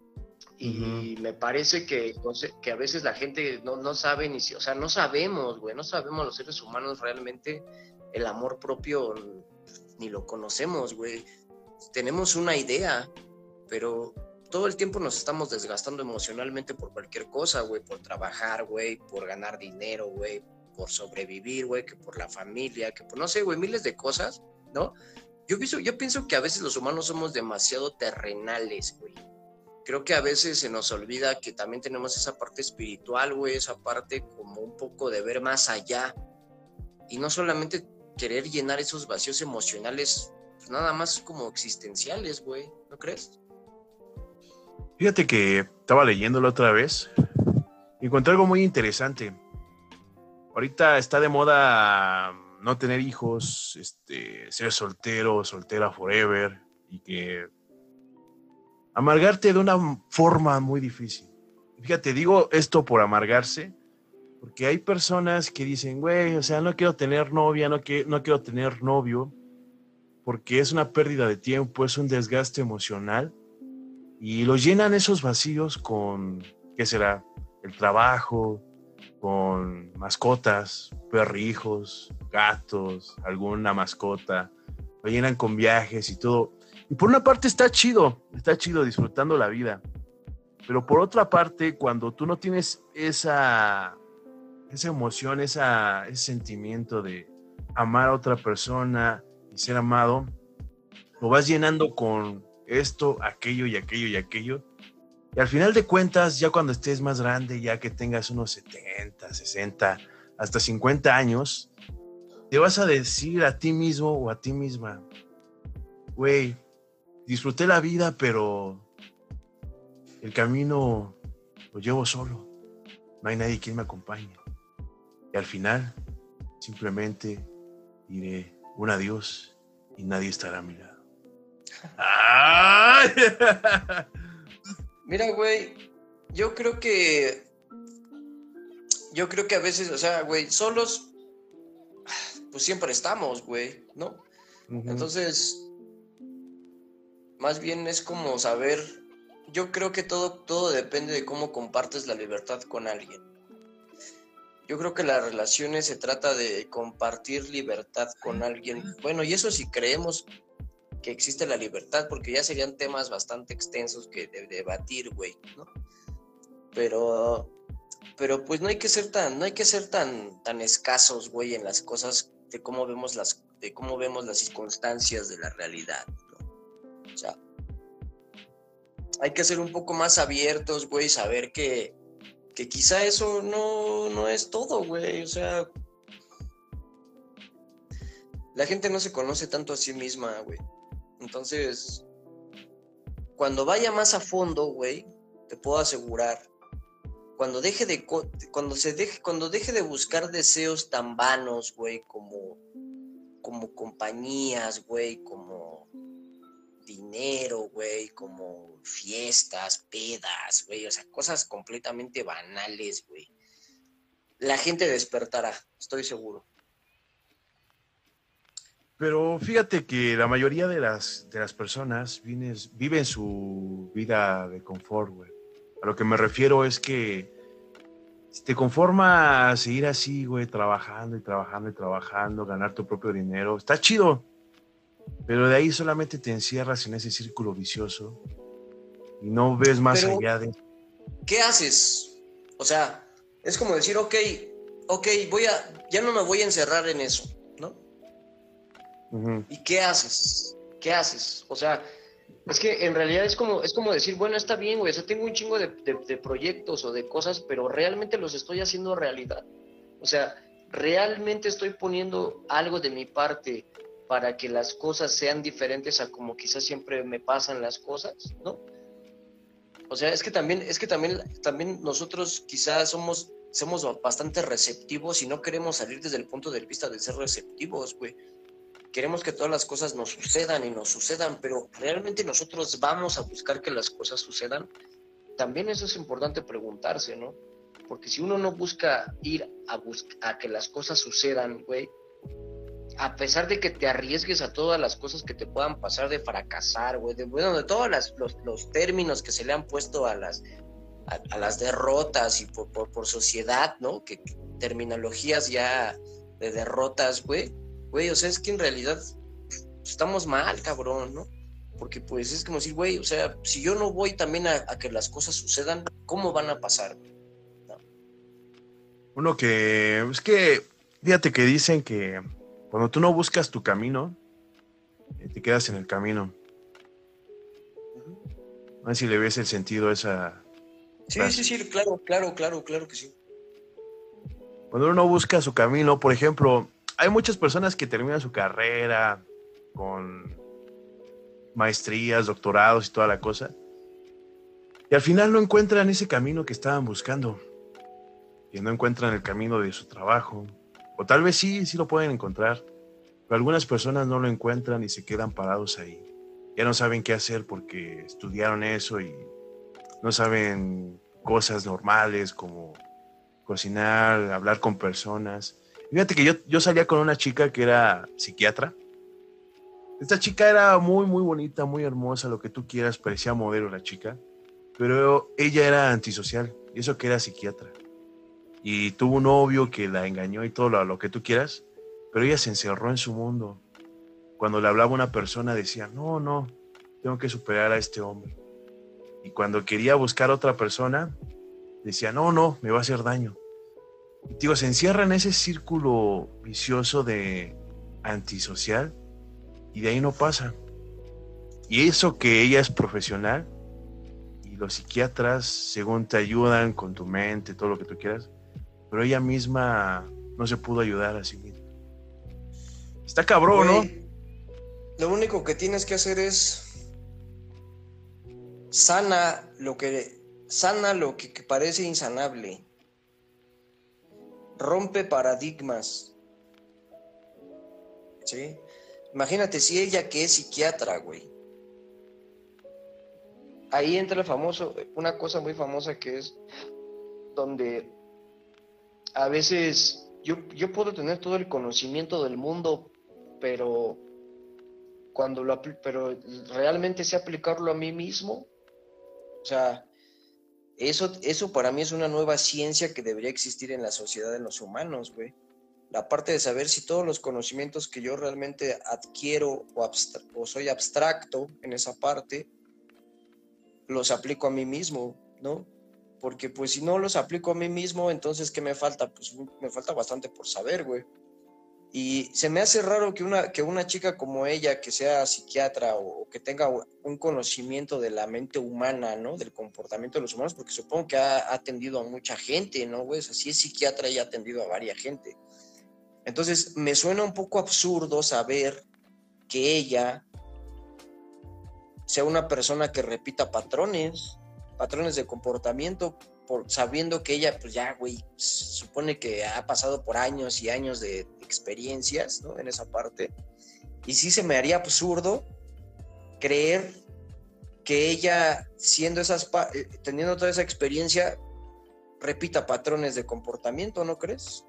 Y uh-huh. me parece que, que a veces la gente no, no sabe ni si, o sea, no sabemos, güey, no sabemos los seres humanos realmente el amor propio, ni lo conocemos, güey. Tenemos una idea, pero todo el tiempo nos estamos desgastando emocionalmente por cualquier cosa, güey, por trabajar, güey, por ganar dinero, güey, por sobrevivir, güey, que por la familia, que por, no sé, güey, miles de cosas, ¿no? Yo pienso, yo pienso que a veces los humanos somos demasiado terrenales, güey. Creo que a veces se nos olvida que también tenemos esa parte espiritual, güey, esa parte como un poco de ver más allá y no solamente querer llenar esos vacíos emocionales, pues nada más como existenciales, güey, ¿no crees? Fíjate que estaba leyéndolo otra vez y encontré algo muy interesante. Ahorita está de moda no tener hijos, este, ser soltero, soltera forever y que amargarte de una forma muy difícil. Fíjate, digo esto por amargarse, Porque hay personas que dicen, güey, o sea, no quiero tener novia, no, que, no quiero tener novio, porque es una pérdida de tiempo, es un desgaste emocional, y lo llenan esos vacíos con, ¿qué será? El trabajo, con mascotas, perrijos, gatos, alguna mascota, lo llenan con viajes y todo. Y por una parte está chido, está chido disfrutando la vida, pero por otra parte, cuando tú no tienes esa, esa emoción, esa, ese sentimiento de amar a otra persona y ser amado, lo vas llenando con esto, aquello y aquello y aquello. Y al final de cuentas, ya cuando estés más grande, ya que tengas unos setenta, sesenta, hasta cincuenta años, te vas a decir a ti mismo o a ti misma, güey, disfruté la vida, pero el camino lo llevo solo. No hay nadie quien me acompañe. Y al final, simplemente diré un adiós y nadie estará a mi lado. ¡Ay! Mira, güey, yo creo que, yo creo que a veces, o sea, güey, solos, pues siempre estamos, güey, ¿no? Uh-huh. Entonces, más bien es como saber, yo creo que todo, todo depende de cómo compartes la libertad con alguien. Yo creo que las relaciones se trata de compartir libertad con alguien. Bueno, y eso sí creemos que existe la libertad, porque ya serían temas bastante extensos que de, de debatir, güey, ¿no? Pero, pero pues no hay que ser tan, no hay que ser tan, tan escasos, güey, en las cosas de cómo vemos las, de cómo vemos las circunstancias de la realidad, ¿no? O sea, hay que ser un poco más abiertos, güey, saber que, que quizá eso no, no es todo, güey, o sea, la gente no se conoce tanto a sí misma, güey. Entonces, cuando vaya más a fondo, güey, te puedo asegurar, cuando deje de, cuando se deje, cuando deje de buscar deseos tan vanos, güey, como, como compañías, güey, como dinero, güey, como fiestas, pedas, güey, o sea, cosas completamente banales, güey, la gente despertará, estoy seguro. Pero fíjate que la mayoría de las, de las personas viven, viven su vida de confort, güey. A lo que me refiero es que si te conformas a seguir así, güey, trabajando y trabajando y trabajando, ganar tu propio dinero, está chido. Pero de ahí solamente te encierras en ese círculo vicioso y no ves más Pero, allá de... ¿qué haces? O sea, es como decir, ok, ok, voy a, ya no me voy a encerrar en eso, ¿no? Uh-huh. ¿Y qué haces? ¿Qué haces? O sea, es que en realidad es como, es como decir, bueno, está bien, güey, o sea, tengo un chingo de, de, de proyectos o de cosas, pero realmente los estoy haciendo realidad. O sea, realmente estoy poniendo algo de mi parte para que las cosas sean diferentes a como quizás siempre me pasan las cosas, ¿no? O sea, es que también, es que también, también nosotros quizás somos, somos bastante receptivos y no queremos salir desde el punto de vista de ser receptivos, güey. Queremos que todas las cosas nos sucedan y nos sucedan, pero ¿realmente nosotros vamos a buscar que las cosas sucedan? También eso es importante preguntarse, ¿no? Porque si uno no busca ir a, buscar, a que las cosas sucedan, güey, a pesar de que te arriesgues a todas las cosas que te puedan pasar, de fracasar, güey, de, bueno, de todos las, los, los términos que se le han puesto a las, a, a las derrotas y por, por, por sociedad, ¿no? Que, que terminologías ya de derrotas, güey. Güey, o sea, es que en realidad estamos mal, cabrón, ¿no? Porque pues es como decir, güey, o sea, si yo no voy también a, a que las cosas sucedan, ¿cómo van a pasar? ¿No? Uno que, es que, fíjate que dicen que cuando tú no buscas tu camino, te quedas en el camino. Uh-huh. A ver si le ves el sentido a esa... Sí, frase. sí, sí, claro, claro, claro, claro que sí. Cuando uno busca su camino, por ejemplo... Hay muchas personas que terminan su carrera con maestrías, doctorados y toda la cosa, y al final no encuentran ese camino que estaban buscando, y no encuentran el camino de su trabajo, o tal vez sí, sí lo pueden encontrar, pero algunas personas no lo encuentran y se quedan parados ahí. Ya no saben qué hacer porque estudiaron eso y no saben cosas normales como cocinar, hablar con personas. Fíjate que yo, yo salía con una chica que era psiquiatra. Esta chica era muy, muy bonita, muy hermosa, lo que tú quieras, parecía modelo la chica, pero ella era antisocial, y eso que era psiquiatra. Y tuvo un novio que la engañó y todo lo, lo que tú quieras, pero ella se encerró en su mundo. Cuando le hablaba a una persona decía, no, no, tengo que superar a este hombre. Y cuando quería buscar a otra persona, decía, no, no, me va a hacer daño. Y digo, se encierra en ese círculo vicioso de antisocial y de ahí no pasa. Y eso que ella es profesional y los psiquiatras, según te ayudan con tu mente, todo lo que tú quieras, pero ella misma no se pudo ayudar a sí misma. Está cabrón, Güey, ¿no? lo único que tienes que hacer es sana lo que sana lo que, que parece insanable. Rompe paradigmas. ¿Sí? Imagínate si ella que es psiquiatra, güey. Ahí entra el famoso, una cosa muy famosa que es donde a veces yo, yo puedo tener todo el conocimiento del mundo, pero cuando lo apl- pero realmente sé aplicarlo a mí mismo. O sea, eso, eso para mí es una nueva ciencia que debería existir en la sociedad de los humanos, güey. La parte de saber si todos los conocimientos que yo realmente adquiero o, abstra- o soy abstracto en esa parte, los aplico a mí mismo, ¿no? Porque pues si no los aplico a mí mismo, entonces ¿qué me falta? Pues me falta bastante por saber, güey. Y se me hace raro que una, que una chica como ella, que sea psiquiatra o, o que tenga un conocimiento de la mente humana, ¿no? Del comportamiento de los humanos, porque supongo que ha, ha atendido a mucha gente, ¿no, güey? O sea, si es psiquiatra y ha atendido a varias gente. Entonces, me suena un poco absurdo saber que ella sea una persona que repita patrones, patrones de comportamiento, por, sabiendo que ella, pues ya, güey, supone que ha pasado por años y años de experiencias, ¿no? En esa parte. Y sí se me haría absurdo creer que ella, siendo esas, teniendo toda esa experiencia, repita patrones de comportamiento, ¿no crees?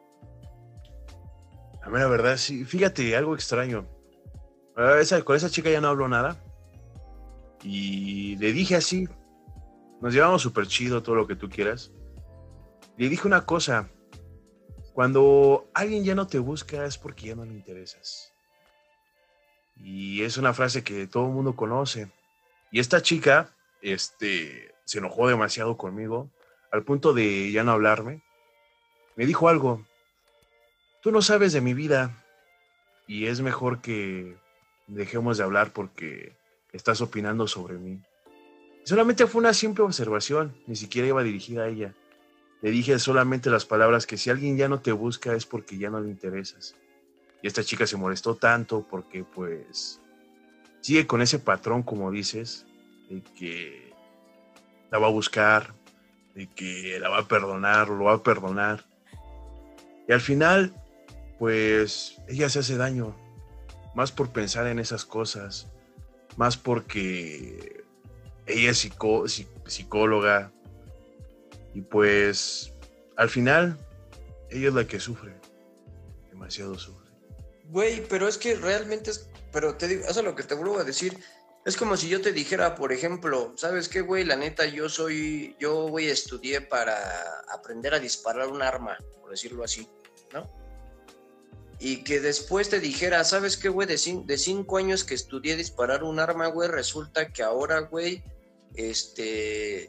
A mí la verdad, sí. Fíjate, algo extraño. Ah, esa, con esa chica ya no hablo nada. Y le dije así, nos llevamos súper chido, todo lo que tú quieras. Le dije una cosa, cuando alguien ya no te busca es porque ya no le interesas. Y es una frase que todo el mundo conoce. Y esta chica, este, se enojó demasiado conmigo, al punto de ya no hablarme. Me dijo algo, tú no sabes de mi vida y es mejor que dejemos de hablar porque estás opinando sobre mí. Solamente fue una simple observación, ni siquiera iba dirigida a ella. Le dije solamente las palabras que si alguien ya no te busca es porque ya no le interesas. Y esta chica se molestó tanto porque pues sigue con ese patrón, como dices, de que la va a buscar, de que la va a perdonar, lo va a perdonar. Y al final, pues ella se hace daño, más por pensar en esas cosas, más porque ella es psicó- psicóloga y pues al final ella es la que sufre, demasiado sufre. Güey, pero es que realmente es, pero te digo, eso es lo que te vuelvo a decir, es como si yo te dijera, por ejemplo, ¿sabes qué, güey? La neta, yo soy, yo, güey, estudié para aprender a disparar un arma, por decirlo así, ¿no? Y que después te dijera, ¿sabes qué, güey? De, cin- de cinco años que estudié disparar un arma, güey, resulta que ahora, güey, este,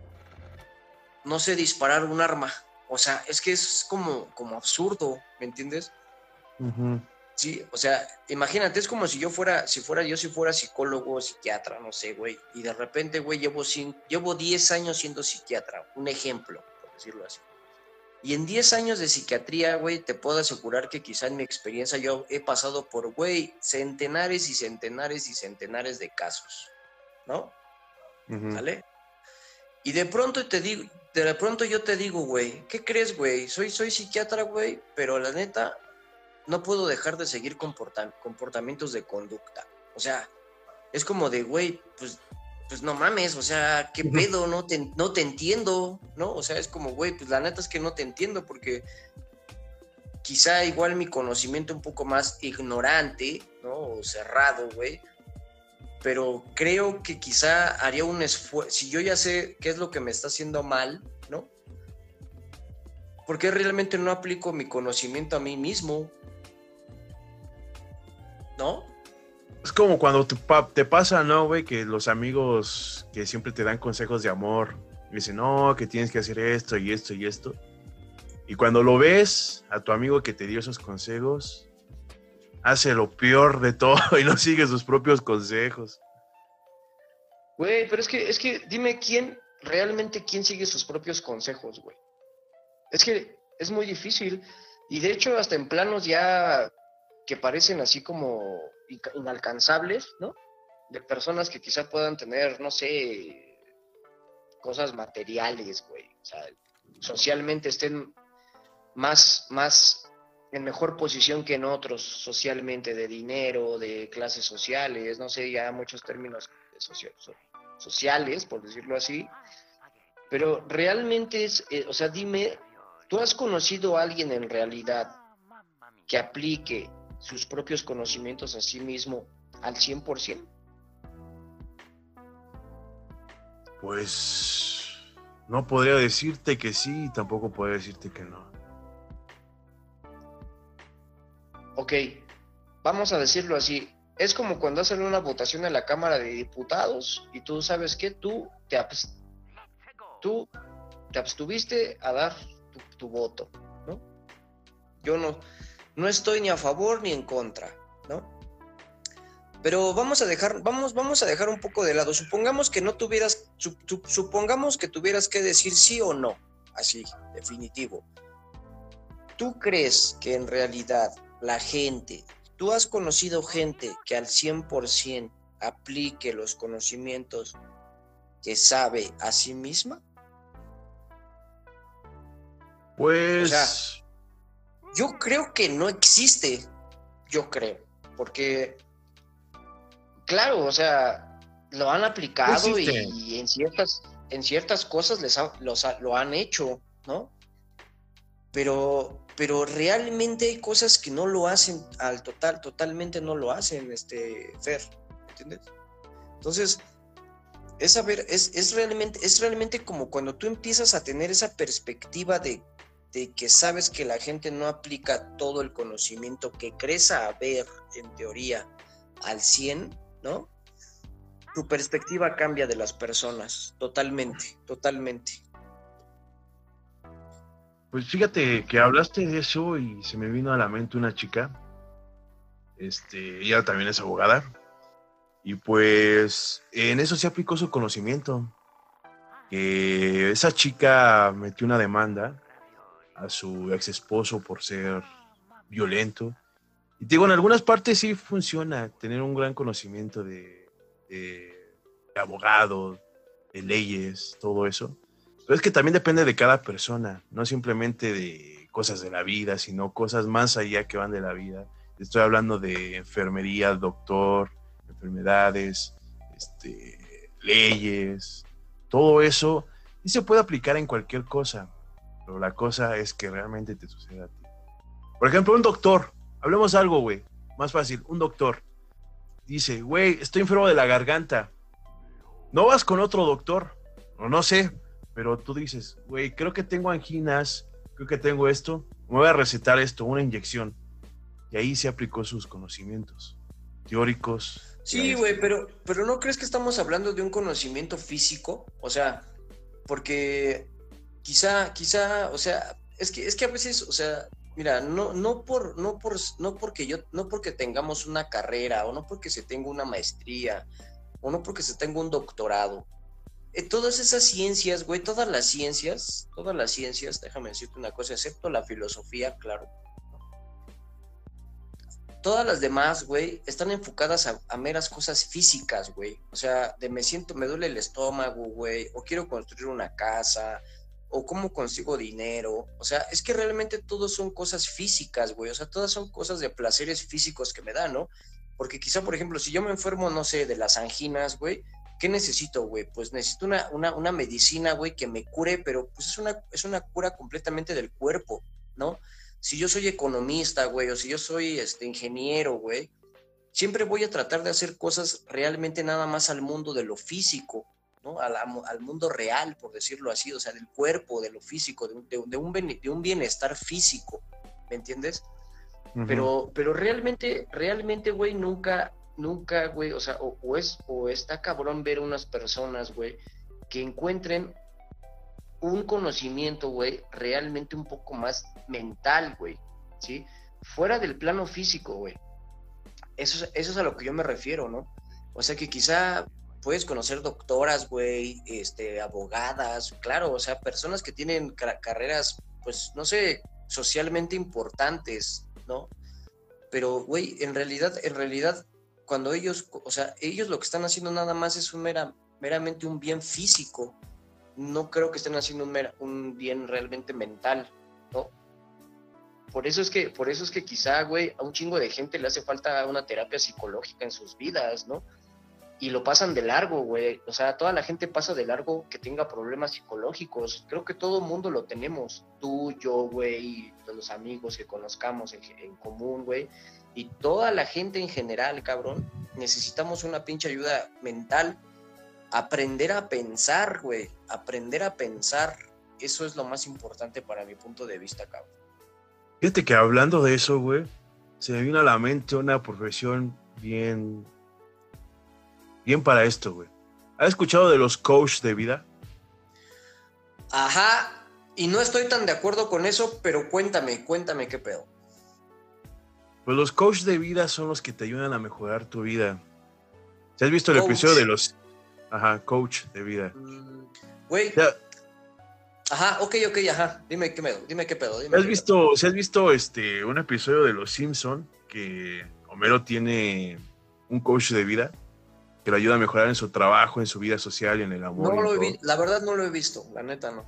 no sé disparar un arma. O sea, es que es como, como absurdo, ¿me entiendes? Uh-huh. Sí, o sea, imagínate, es como si yo fuera, si fuera yo, si fuera psicólogo, psiquiatra, no sé, güey, y de repente, güey, llevo, cin- llevo diez años siendo psiquiatra, un ejemplo, por decirlo así. Y en diez años de psiquiatría, güey, te puedo asegurar que quizá en mi experiencia yo he pasado por, güey, centenares y centenares y centenares de casos, ¿no? Uh-huh. ¿Sale? Y de pronto te digo, de pronto yo te digo, güey, ¿qué crees, güey? Soy, soy psiquiatra, güey, pero la neta, no puedo dejar de seguir comporta- comportamientos de conducta. O sea, es como de, güey, pues, pues no mames, o sea, ¿qué pedo? No te, no te entiendo, ¿no? O sea, es como, güey, pues la neta es que no te entiendo porque quizá igual mi conocimiento un poco más ignorante, ¿no? O cerrado, güey. Pero creo que quizá haría un esfuerzo, si yo ya sé qué es lo que me está haciendo mal, ¿no? ¿Por qué realmente no aplico mi conocimiento a mí mismo? ¿No? Es como cuando te, pa- te pasa, ¿no, güey? Que los amigos que siempre te dan consejos de amor dicen, no, que tienes que hacer esto y esto y esto. Y cuando lo ves a tu amigo que te dio esos consejos, hace lo peor de todo y no sigue sus propios consejos. Güey, pero es que, es que dime quién, realmente quién sigue sus propios consejos, güey. Es que es muy difícil. Y de hecho, hasta en planos ya que parecen así como inalcanzables, ¿no? De personas que quizá puedan tener, no sé, cosas materiales, güey. O sea, socialmente estén más, más en mejor posición que en otros, socialmente, de dinero, de clases sociales, no sé, ya muchos términos socio- so- sociales, por decirlo así. Pero realmente es, eh, o sea, dime, ¿tú has conocido a alguien en realidad que aplique sus propios conocimientos a sí mismo al cien por ciento? Pues no podría decirte que sí y tampoco podría decirte que no. Ok, vamos a decirlo así. Es como cuando hacen una votación en la Cámara de Diputados y tú sabes que tú te, abs- tú te abstuviste a dar tu, tu voto, ¿no? Yo no, no estoy ni a favor ni en contra, ¿no? Pero vamos a dejar, vamos, vamos a dejar un poco de lado. Supongamos que no tuvieras, su, su, supongamos que tuvieras que decir sí o no, así, definitivo. ¿Tú crees que en realidad la gente, tú has conocido gente que al cien por ciento aplique los conocimientos que sabe a sí misma? Pues... O sea, yo creo que no existe, yo creo, porque, claro, o sea, lo han aplicado y, y en ciertas, en ciertas cosas les ha, los ha, lo han hecho, ¿no? Pero, pero realmente hay cosas que no lo hacen al total, totalmente no lo hacen, este, Fer, ¿entiendes? Entonces, es saber, es, es realmente, es realmente como cuando tú empiezas a tener esa perspectiva de, de que sabes que la gente no aplica todo el conocimiento que crees saber, en teoría, al cien, ¿no? Tu perspectiva cambia de las personas, totalmente, totalmente. Pues fíjate que hablaste de eso y se me vino a la mente una chica. Este, ella también es abogada. Y pues en eso se aplicó su conocimiento. Que esa chica metió una demanda a su ex esposo por ser violento. Y te digo, en algunas partes sí funciona tener un gran conocimiento de, de, de abogado, de leyes, todo eso. Pero es que también depende de cada persona, no simplemente de cosas de la vida, sino cosas más allá que van de la vida. Estoy hablando de enfermería, doctor, enfermedades, este, leyes, todo eso. Y se puede aplicar en cualquier cosa, pero la cosa es que realmente te suceda a ti. Por ejemplo, un doctor, hablemos algo, güey, más fácil, un doctor dice, güey, estoy enfermo de la garganta. No vas con otro doctor, o no sé, pero tú dices, güey, creo que tengo anginas, creo que tengo esto, me voy a recetar esto, una inyección. Y ahí se aplicó sus conocimientos teóricos. Sí, güey, pero, pero ¿no crees que estamos hablando de un conocimiento físico? O sea, porque quizá, quizá, o sea, es que, es que a veces, o sea, mira, no, no por, no por, no porque yo, no porque tengamos una carrera, o no porque se tenga una maestría, o no porque se tenga un doctorado. Eh, todas esas ciencias, güey, todas las ciencias, todas las ciencias, déjame decirte una cosa, excepto la filosofía, claro. Todas las demás, güey, están enfocadas a, a meras cosas físicas, güey. O sea, de me siento, me duele el estómago, güey, o quiero construir una casa, o cómo consigo dinero. O sea, es que realmente todos son cosas físicas, güey. O sea, todas son cosas de placeres físicos que me dan, ¿no? Porque quizá, por ejemplo, si yo me enfermo, no sé, de las anginas, güey, ¿qué necesito, güey? Pues necesito una, una, una medicina, güey, que me cure, pero pues es una, es una cura completamente del cuerpo, ¿no? Si yo soy economista, güey, o si yo soy este, ingeniero, güey, siempre voy a tratar de hacer cosas realmente nada más al mundo de lo físico, ¿no? Al, al mundo real, por decirlo así, o sea, del cuerpo, de lo físico, de un, de, de un, de un bienestar físico, ¿me entiendes? Uh-huh. Pero, pero realmente, realmente, güey, nunca, nunca, güey, o sea, o, o, es, o está cabrón ver unas personas, güey, que encuentren un conocimiento, güey, realmente un poco más mental, güey, ¿sí? Fuera del plano físico, güey. Eso, eso es a lo que yo me refiero, ¿no? O sea, que quizá puedes conocer doctoras, güey, este, abogadas, claro, o sea, personas que tienen car- carreras, pues, no sé, socialmente importantes, ¿no? Pero, güey, en realidad, en realidad, cuando ellos, o sea, ellos lo que están haciendo nada más es un mera, meramente un bien físico. No creo que estén haciendo un, mera, un bien realmente mental, ¿no? Por eso es que, por eso es que quizá, güey, a un chingo de gente le hace falta una terapia psicológica en sus vidas, ¿no? Y lo pasan de largo, güey. O sea, toda la gente pasa de largo que tenga problemas psicológicos. Creo que todo mundo lo tenemos. Tú, yo, güey, los amigos que conozcamos en, en común, güey. Y toda la gente en general, cabrón, necesitamos una pinche ayuda mental. Aprender a pensar, güey. Aprender a pensar. Eso es lo más importante para mi punto de vista, cabrón. Fíjate que hablando de eso, güey, se me vino a la mente una profesión bien... Bien para esto, güey. ¿Has escuchado de los coach de vida? Ajá, y no estoy tan de acuerdo con eso, pero cuéntame, cuéntame qué pedo. Pues los coach de vida son los que te ayudan a mejorar tu vida. ¿Si has visto el Coach. episodio de los... Ajá, coach de vida. Güey. Mm, ya... Ajá, ok, ok, ajá. Dime qué pedo, dime qué pedo. Dime ¿Has qué visto, pedo. si has visto este, un episodio de Los Simpson que Homero tiene un coach de vida que lo ayuda a mejorar en su trabajo, en su vida social y en el amor? No lo he visto, la verdad no lo he visto, la neta no.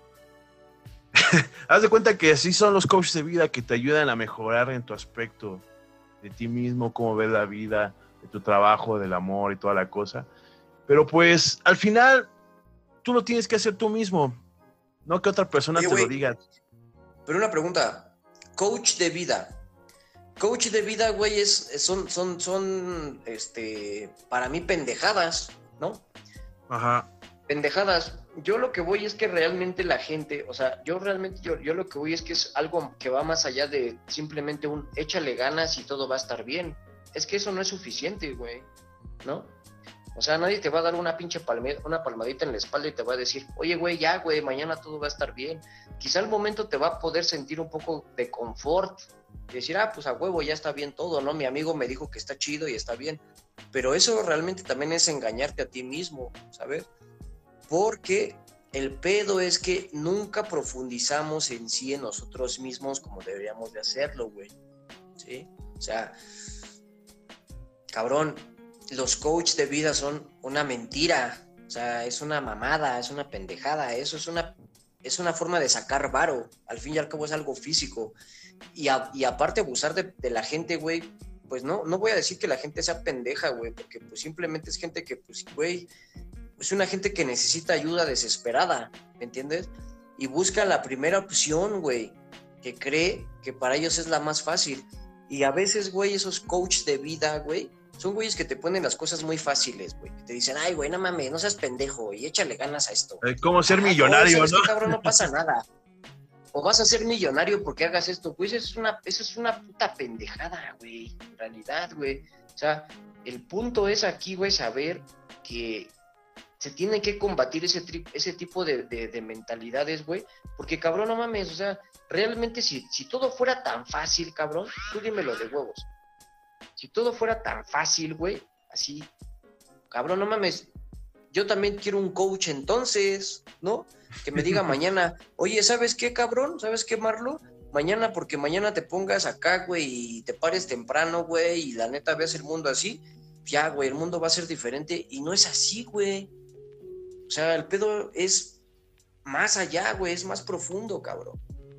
Haz de cuenta que así son los coaches de vida que te ayudan a mejorar en tu aspecto de ti mismo, cómo ves la vida, de tu trabajo, del amor y toda la cosa. Pero pues al final tú lo tienes que hacer tú mismo, no que otra persona Oye, te wey, lo diga. Pero una pregunta, coach de vida. Coach de vida, güey, es, son, son, son, este, para mí pendejadas, ¿no? Ajá. Pendejadas. Yo lo que voy es que realmente la gente, o sea, yo realmente, yo, yo lo que voy es que es algo que va más allá de simplemente un échale ganas y todo va a estar bien. Es que eso no es suficiente, güey, ¿no? O sea, nadie te va a dar una pinche palme, una palmadita en la espalda y te va a decir, oye, güey, ya, güey, mañana todo va a estar bien. Quizá al momento te va a poder sentir un poco de confort, y decir, ah, pues a huevo, ya está bien todo, ¿no? Mi amigo me dijo que está chido y está bien. Pero eso realmente también es engañarte a ti mismo, ¿sabes? Porque el pedo es que nunca profundizamos en sí, en nosotros mismos, como deberíamos de hacerlo, güey, ¿sí? O sea, cabrón, los coaches de vida son una mentira, o sea, es una mamada, es una pendejada, eso es una, es una forma de sacar varo, al fin y al cabo es algo físico, y, a, y aparte abusar de, de la gente, güey, pues no, no voy a decir que la gente sea pendeja, güey, porque pues simplemente es gente que, pues, güey, es una gente que necesita ayuda desesperada, ¿me entiendes? Y busca la primera opción, güey, que cree que para ellos es la más fácil, y a veces, güey, esos coaches de vida, güey, son güeyes que te ponen las cosas muy fáciles, güey. Que te dicen, ay, güey, no mames, no seas pendejo y échale ganas a esto. ¿Cómo ser ah, millonario, ¿sabes no? qué, cabrón? No pasa nada. O vas a ser millonario porque hagas esto. Pues eso es una, eso es una puta pendejada, güey. En realidad, güey. O sea, el punto es aquí, güey, saber que se tiene que combatir ese, tri- ese tipo de, de, de mentalidades, güey. Porque, cabrón, no mames, o sea, realmente si, si todo fuera tan fácil, cabrón, tú dímelo de huevos. Si todo fuera tan fácil, güey, así, cabrón, no mames, yo también quiero un coach entonces, ¿no? Que me diga mañana, oye, ¿sabes qué, cabrón? ¿Sabes qué, Marlo? Mañana, porque mañana te pongas acá, güey, y te pares temprano, güey, y la neta veas el mundo así, ya, güey, el mundo va a ser diferente, y no es así, güey. O sea, el pedo es más allá, güey, es más profundo, cabrón.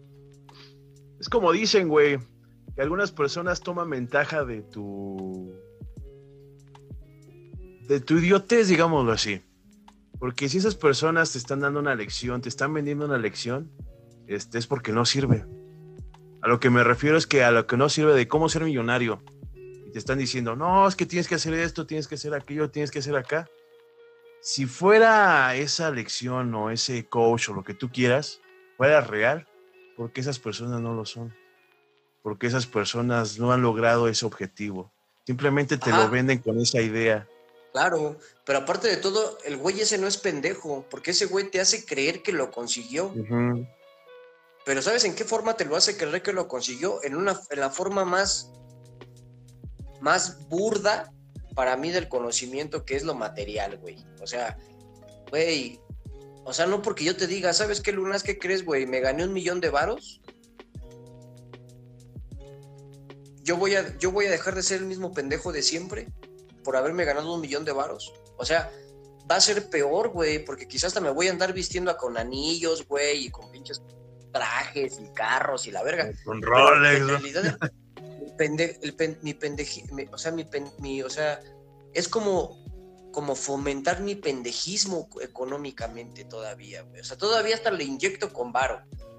Es como dicen, güey, que algunas personas toman ventaja de tu de tu idiotez, digámoslo así. Porque si esas personas te están dando una lección, te están vendiendo una lección, este, es porque no sirve. A lo que me refiero es que a lo que no sirve de cómo ser millonario. Y te están diciendo, no, es que tienes que hacer esto, tienes que hacer aquello, tienes que hacer acá. Si fuera esa lección o ese coach o lo que tú quieras, fuera real, porque esas personas no lo son. Porque esas personas no han logrado ese objetivo. Simplemente te Ajá. lo venden con esa idea. Claro, pero aparte de todo, el güey ese no es pendejo, porque ese güey te hace creer que lo consiguió. Uh-huh. Pero ¿sabes en qué forma te lo hace creer que lo consiguió? En una, en la forma más, más burda para mí del conocimiento, que es lo material, güey. O sea, güey, o sea, no porque yo te diga, ¿sabes qué, Lunas? ¿Qué crees, güey? ¿Me gané un millón de varos? Yo voy a, yo voy a dejar de ser el mismo pendejo de siempre por haberme ganado un millón de varos. O sea, va a ser peor, güey, porque quizás hasta me voy a andar vistiendo con anillos, güey, y con pinches trajes y carros y la verga. Con Rolex. En realidad, el pende, el pen, mi pendeji, mi, o sea, mi, pen, mi, o sea, es como, como fomentar mi pendejismo económicamente todavía, güey. O sea, todavía hasta le inyecto con varo.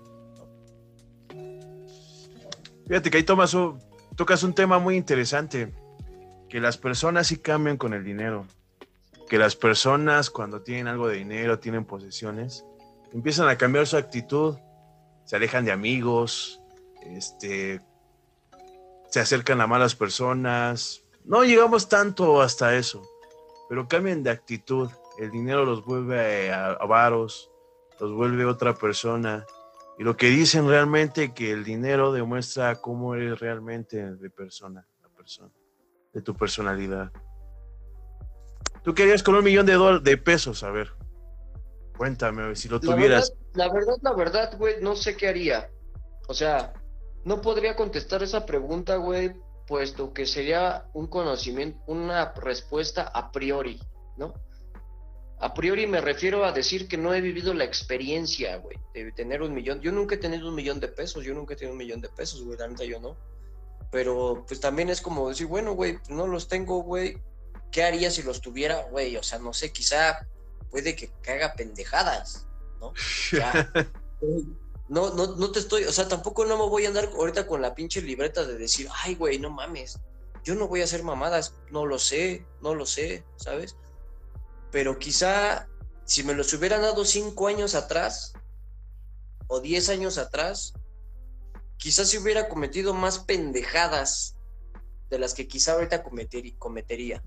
Fíjate que ahí tomas un, tocas un tema muy interesante, que las personas sí cambian con el dinero, que las personas cuando tienen algo de dinero, tienen posesiones, empiezan a cambiar su actitud, se alejan de amigos, este, se acercan a malas personas, no llegamos tanto hasta eso, pero cambian de actitud, el dinero los vuelve a, a avaros, los vuelve otra persona, y lo que dicen realmente que el dinero demuestra cómo eres realmente de persona, la persona, de tu personalidad. ¿Tú querías con un millón de dólares de pesos? A ver, cuéntame, si lo tuvieras. La verdad, la verdad, la verdad, güey, no sé qué haría. O sea, no podría contestar esa pregunta, güey, puesto que sería un conocimiento, una respuesta a priori, ¿no? A priori me refiero a decir que no he vivido la experiencia, güey, de tener un millón. Yo nunca he tenido un millón de pesos, yo nunca he tenido un millón de pesos, güey, la neta yo no. Pero pues también es como decir, bueno, güey, no los tengo, güey. ¿Qué haría si los tuviera, güey? O sea, no sé, quizá puede que, que haga pendejadas, ¿no? O sea, no, no, no te estoy, o sea, tampoco no me voy a andar ahorita con la pinche libreta de decir, ay, güey, no mames, yo no voy a hacer mamadas, no lo sé, no lo sé, ¿sabes? Pero quizá si me los hubieran dado cinco años atrás o diez años atrás, quizás si hubiera cometido más pendejadas de las que quizá ahorita cometer, cometería.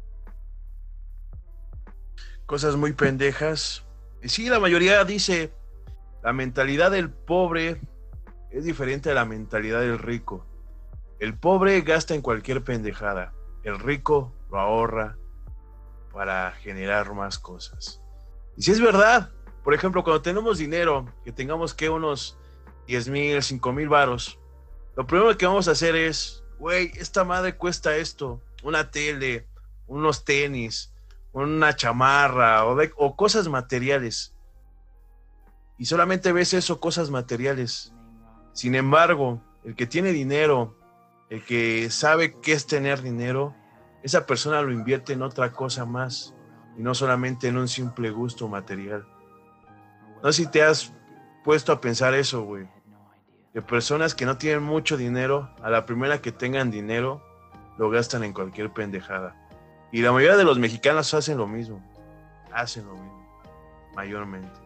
Cosas muy pendejas. Y sí, la mayoría dice, la mentalidad del pobre es diferente a la mentalidad del rico. El pobre gasta en cualquier pendejada. El rico lo ahorra para generar más cosas. Y si es verdad, por ejemplo, cuando tenemos dinero, que tengamos que unos diez mil, cinco mil varos, lo primero que vamos a hacer es, güey, esta madre cuesta esto, una tele, unos tenis, una chamarra o, de, o cosas materiales. Y solamente ves eso, cosas materiales. Sin embargo, el que tiene dinero, el que sabe qué es tener dinero, esa persona lo invierte en otra cosa más y no solamente en un simple gusto material. No sé si te has puesto a pensar eso, güey. De personas que no tienen mucho dinero, a la primera que tengan dinero, lo gastan en cualquier pendejada. Y la mayoría de los mexicanos hacen lo mismo. Hacen lo mismo, mayormente.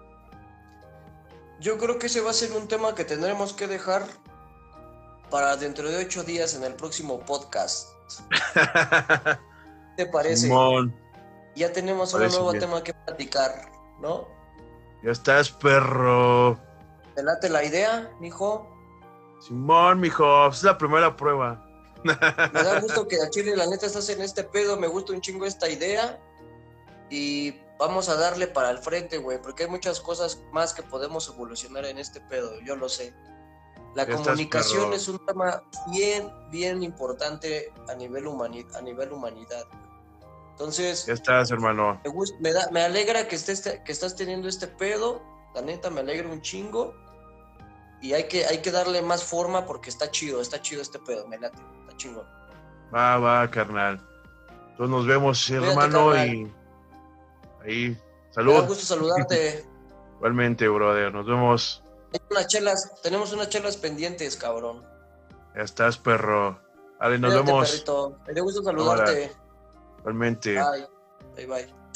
Yo creo que ese va a ser un tema que tendremos que dejar para dentro de ocho días en el próximo podcast. ¿Qué te parece? Simón. Ya tenemos un nuevo bien. tema que platicar, ¿no? Ya estás, perro. ¿Te late la idea, mijo? Simón, mijo, es la primera prueba. Me da gusto que a Chile, la neta, estás en este pedo. Me gusta un chingo esta idea. Y vamos a darle para el frente, güey, porque hay muchas cosas más que podemos evolucionar en este pedo. Yo lo sé. La ya comunicación es un tema bien, bien importante a nivel, humani- a nivel humanidad. Entonces, ya estás, hermano. Me, gusta, me, da, me alegra que, estés, que estás teniendo este pedo. La neta, me alegra un chingo. Y hay que, hay que darle más forma porque está chido, está chido este pedo, me late, está chingón. Va, va, carnal. Entonces nos vemos, Cuídate, hermano, carnal. y ahí, Me da salud. gusto saludarte. Igualmente, brother, nos vemos. Tenemos unas chelas, tenemos unas chelas pendientes, cabrón. Ya estás, perro. Vale, nos Cuídate, vemos. perrito. Me dio gusto saludarte. Igualmente. Bye. Bye, bye.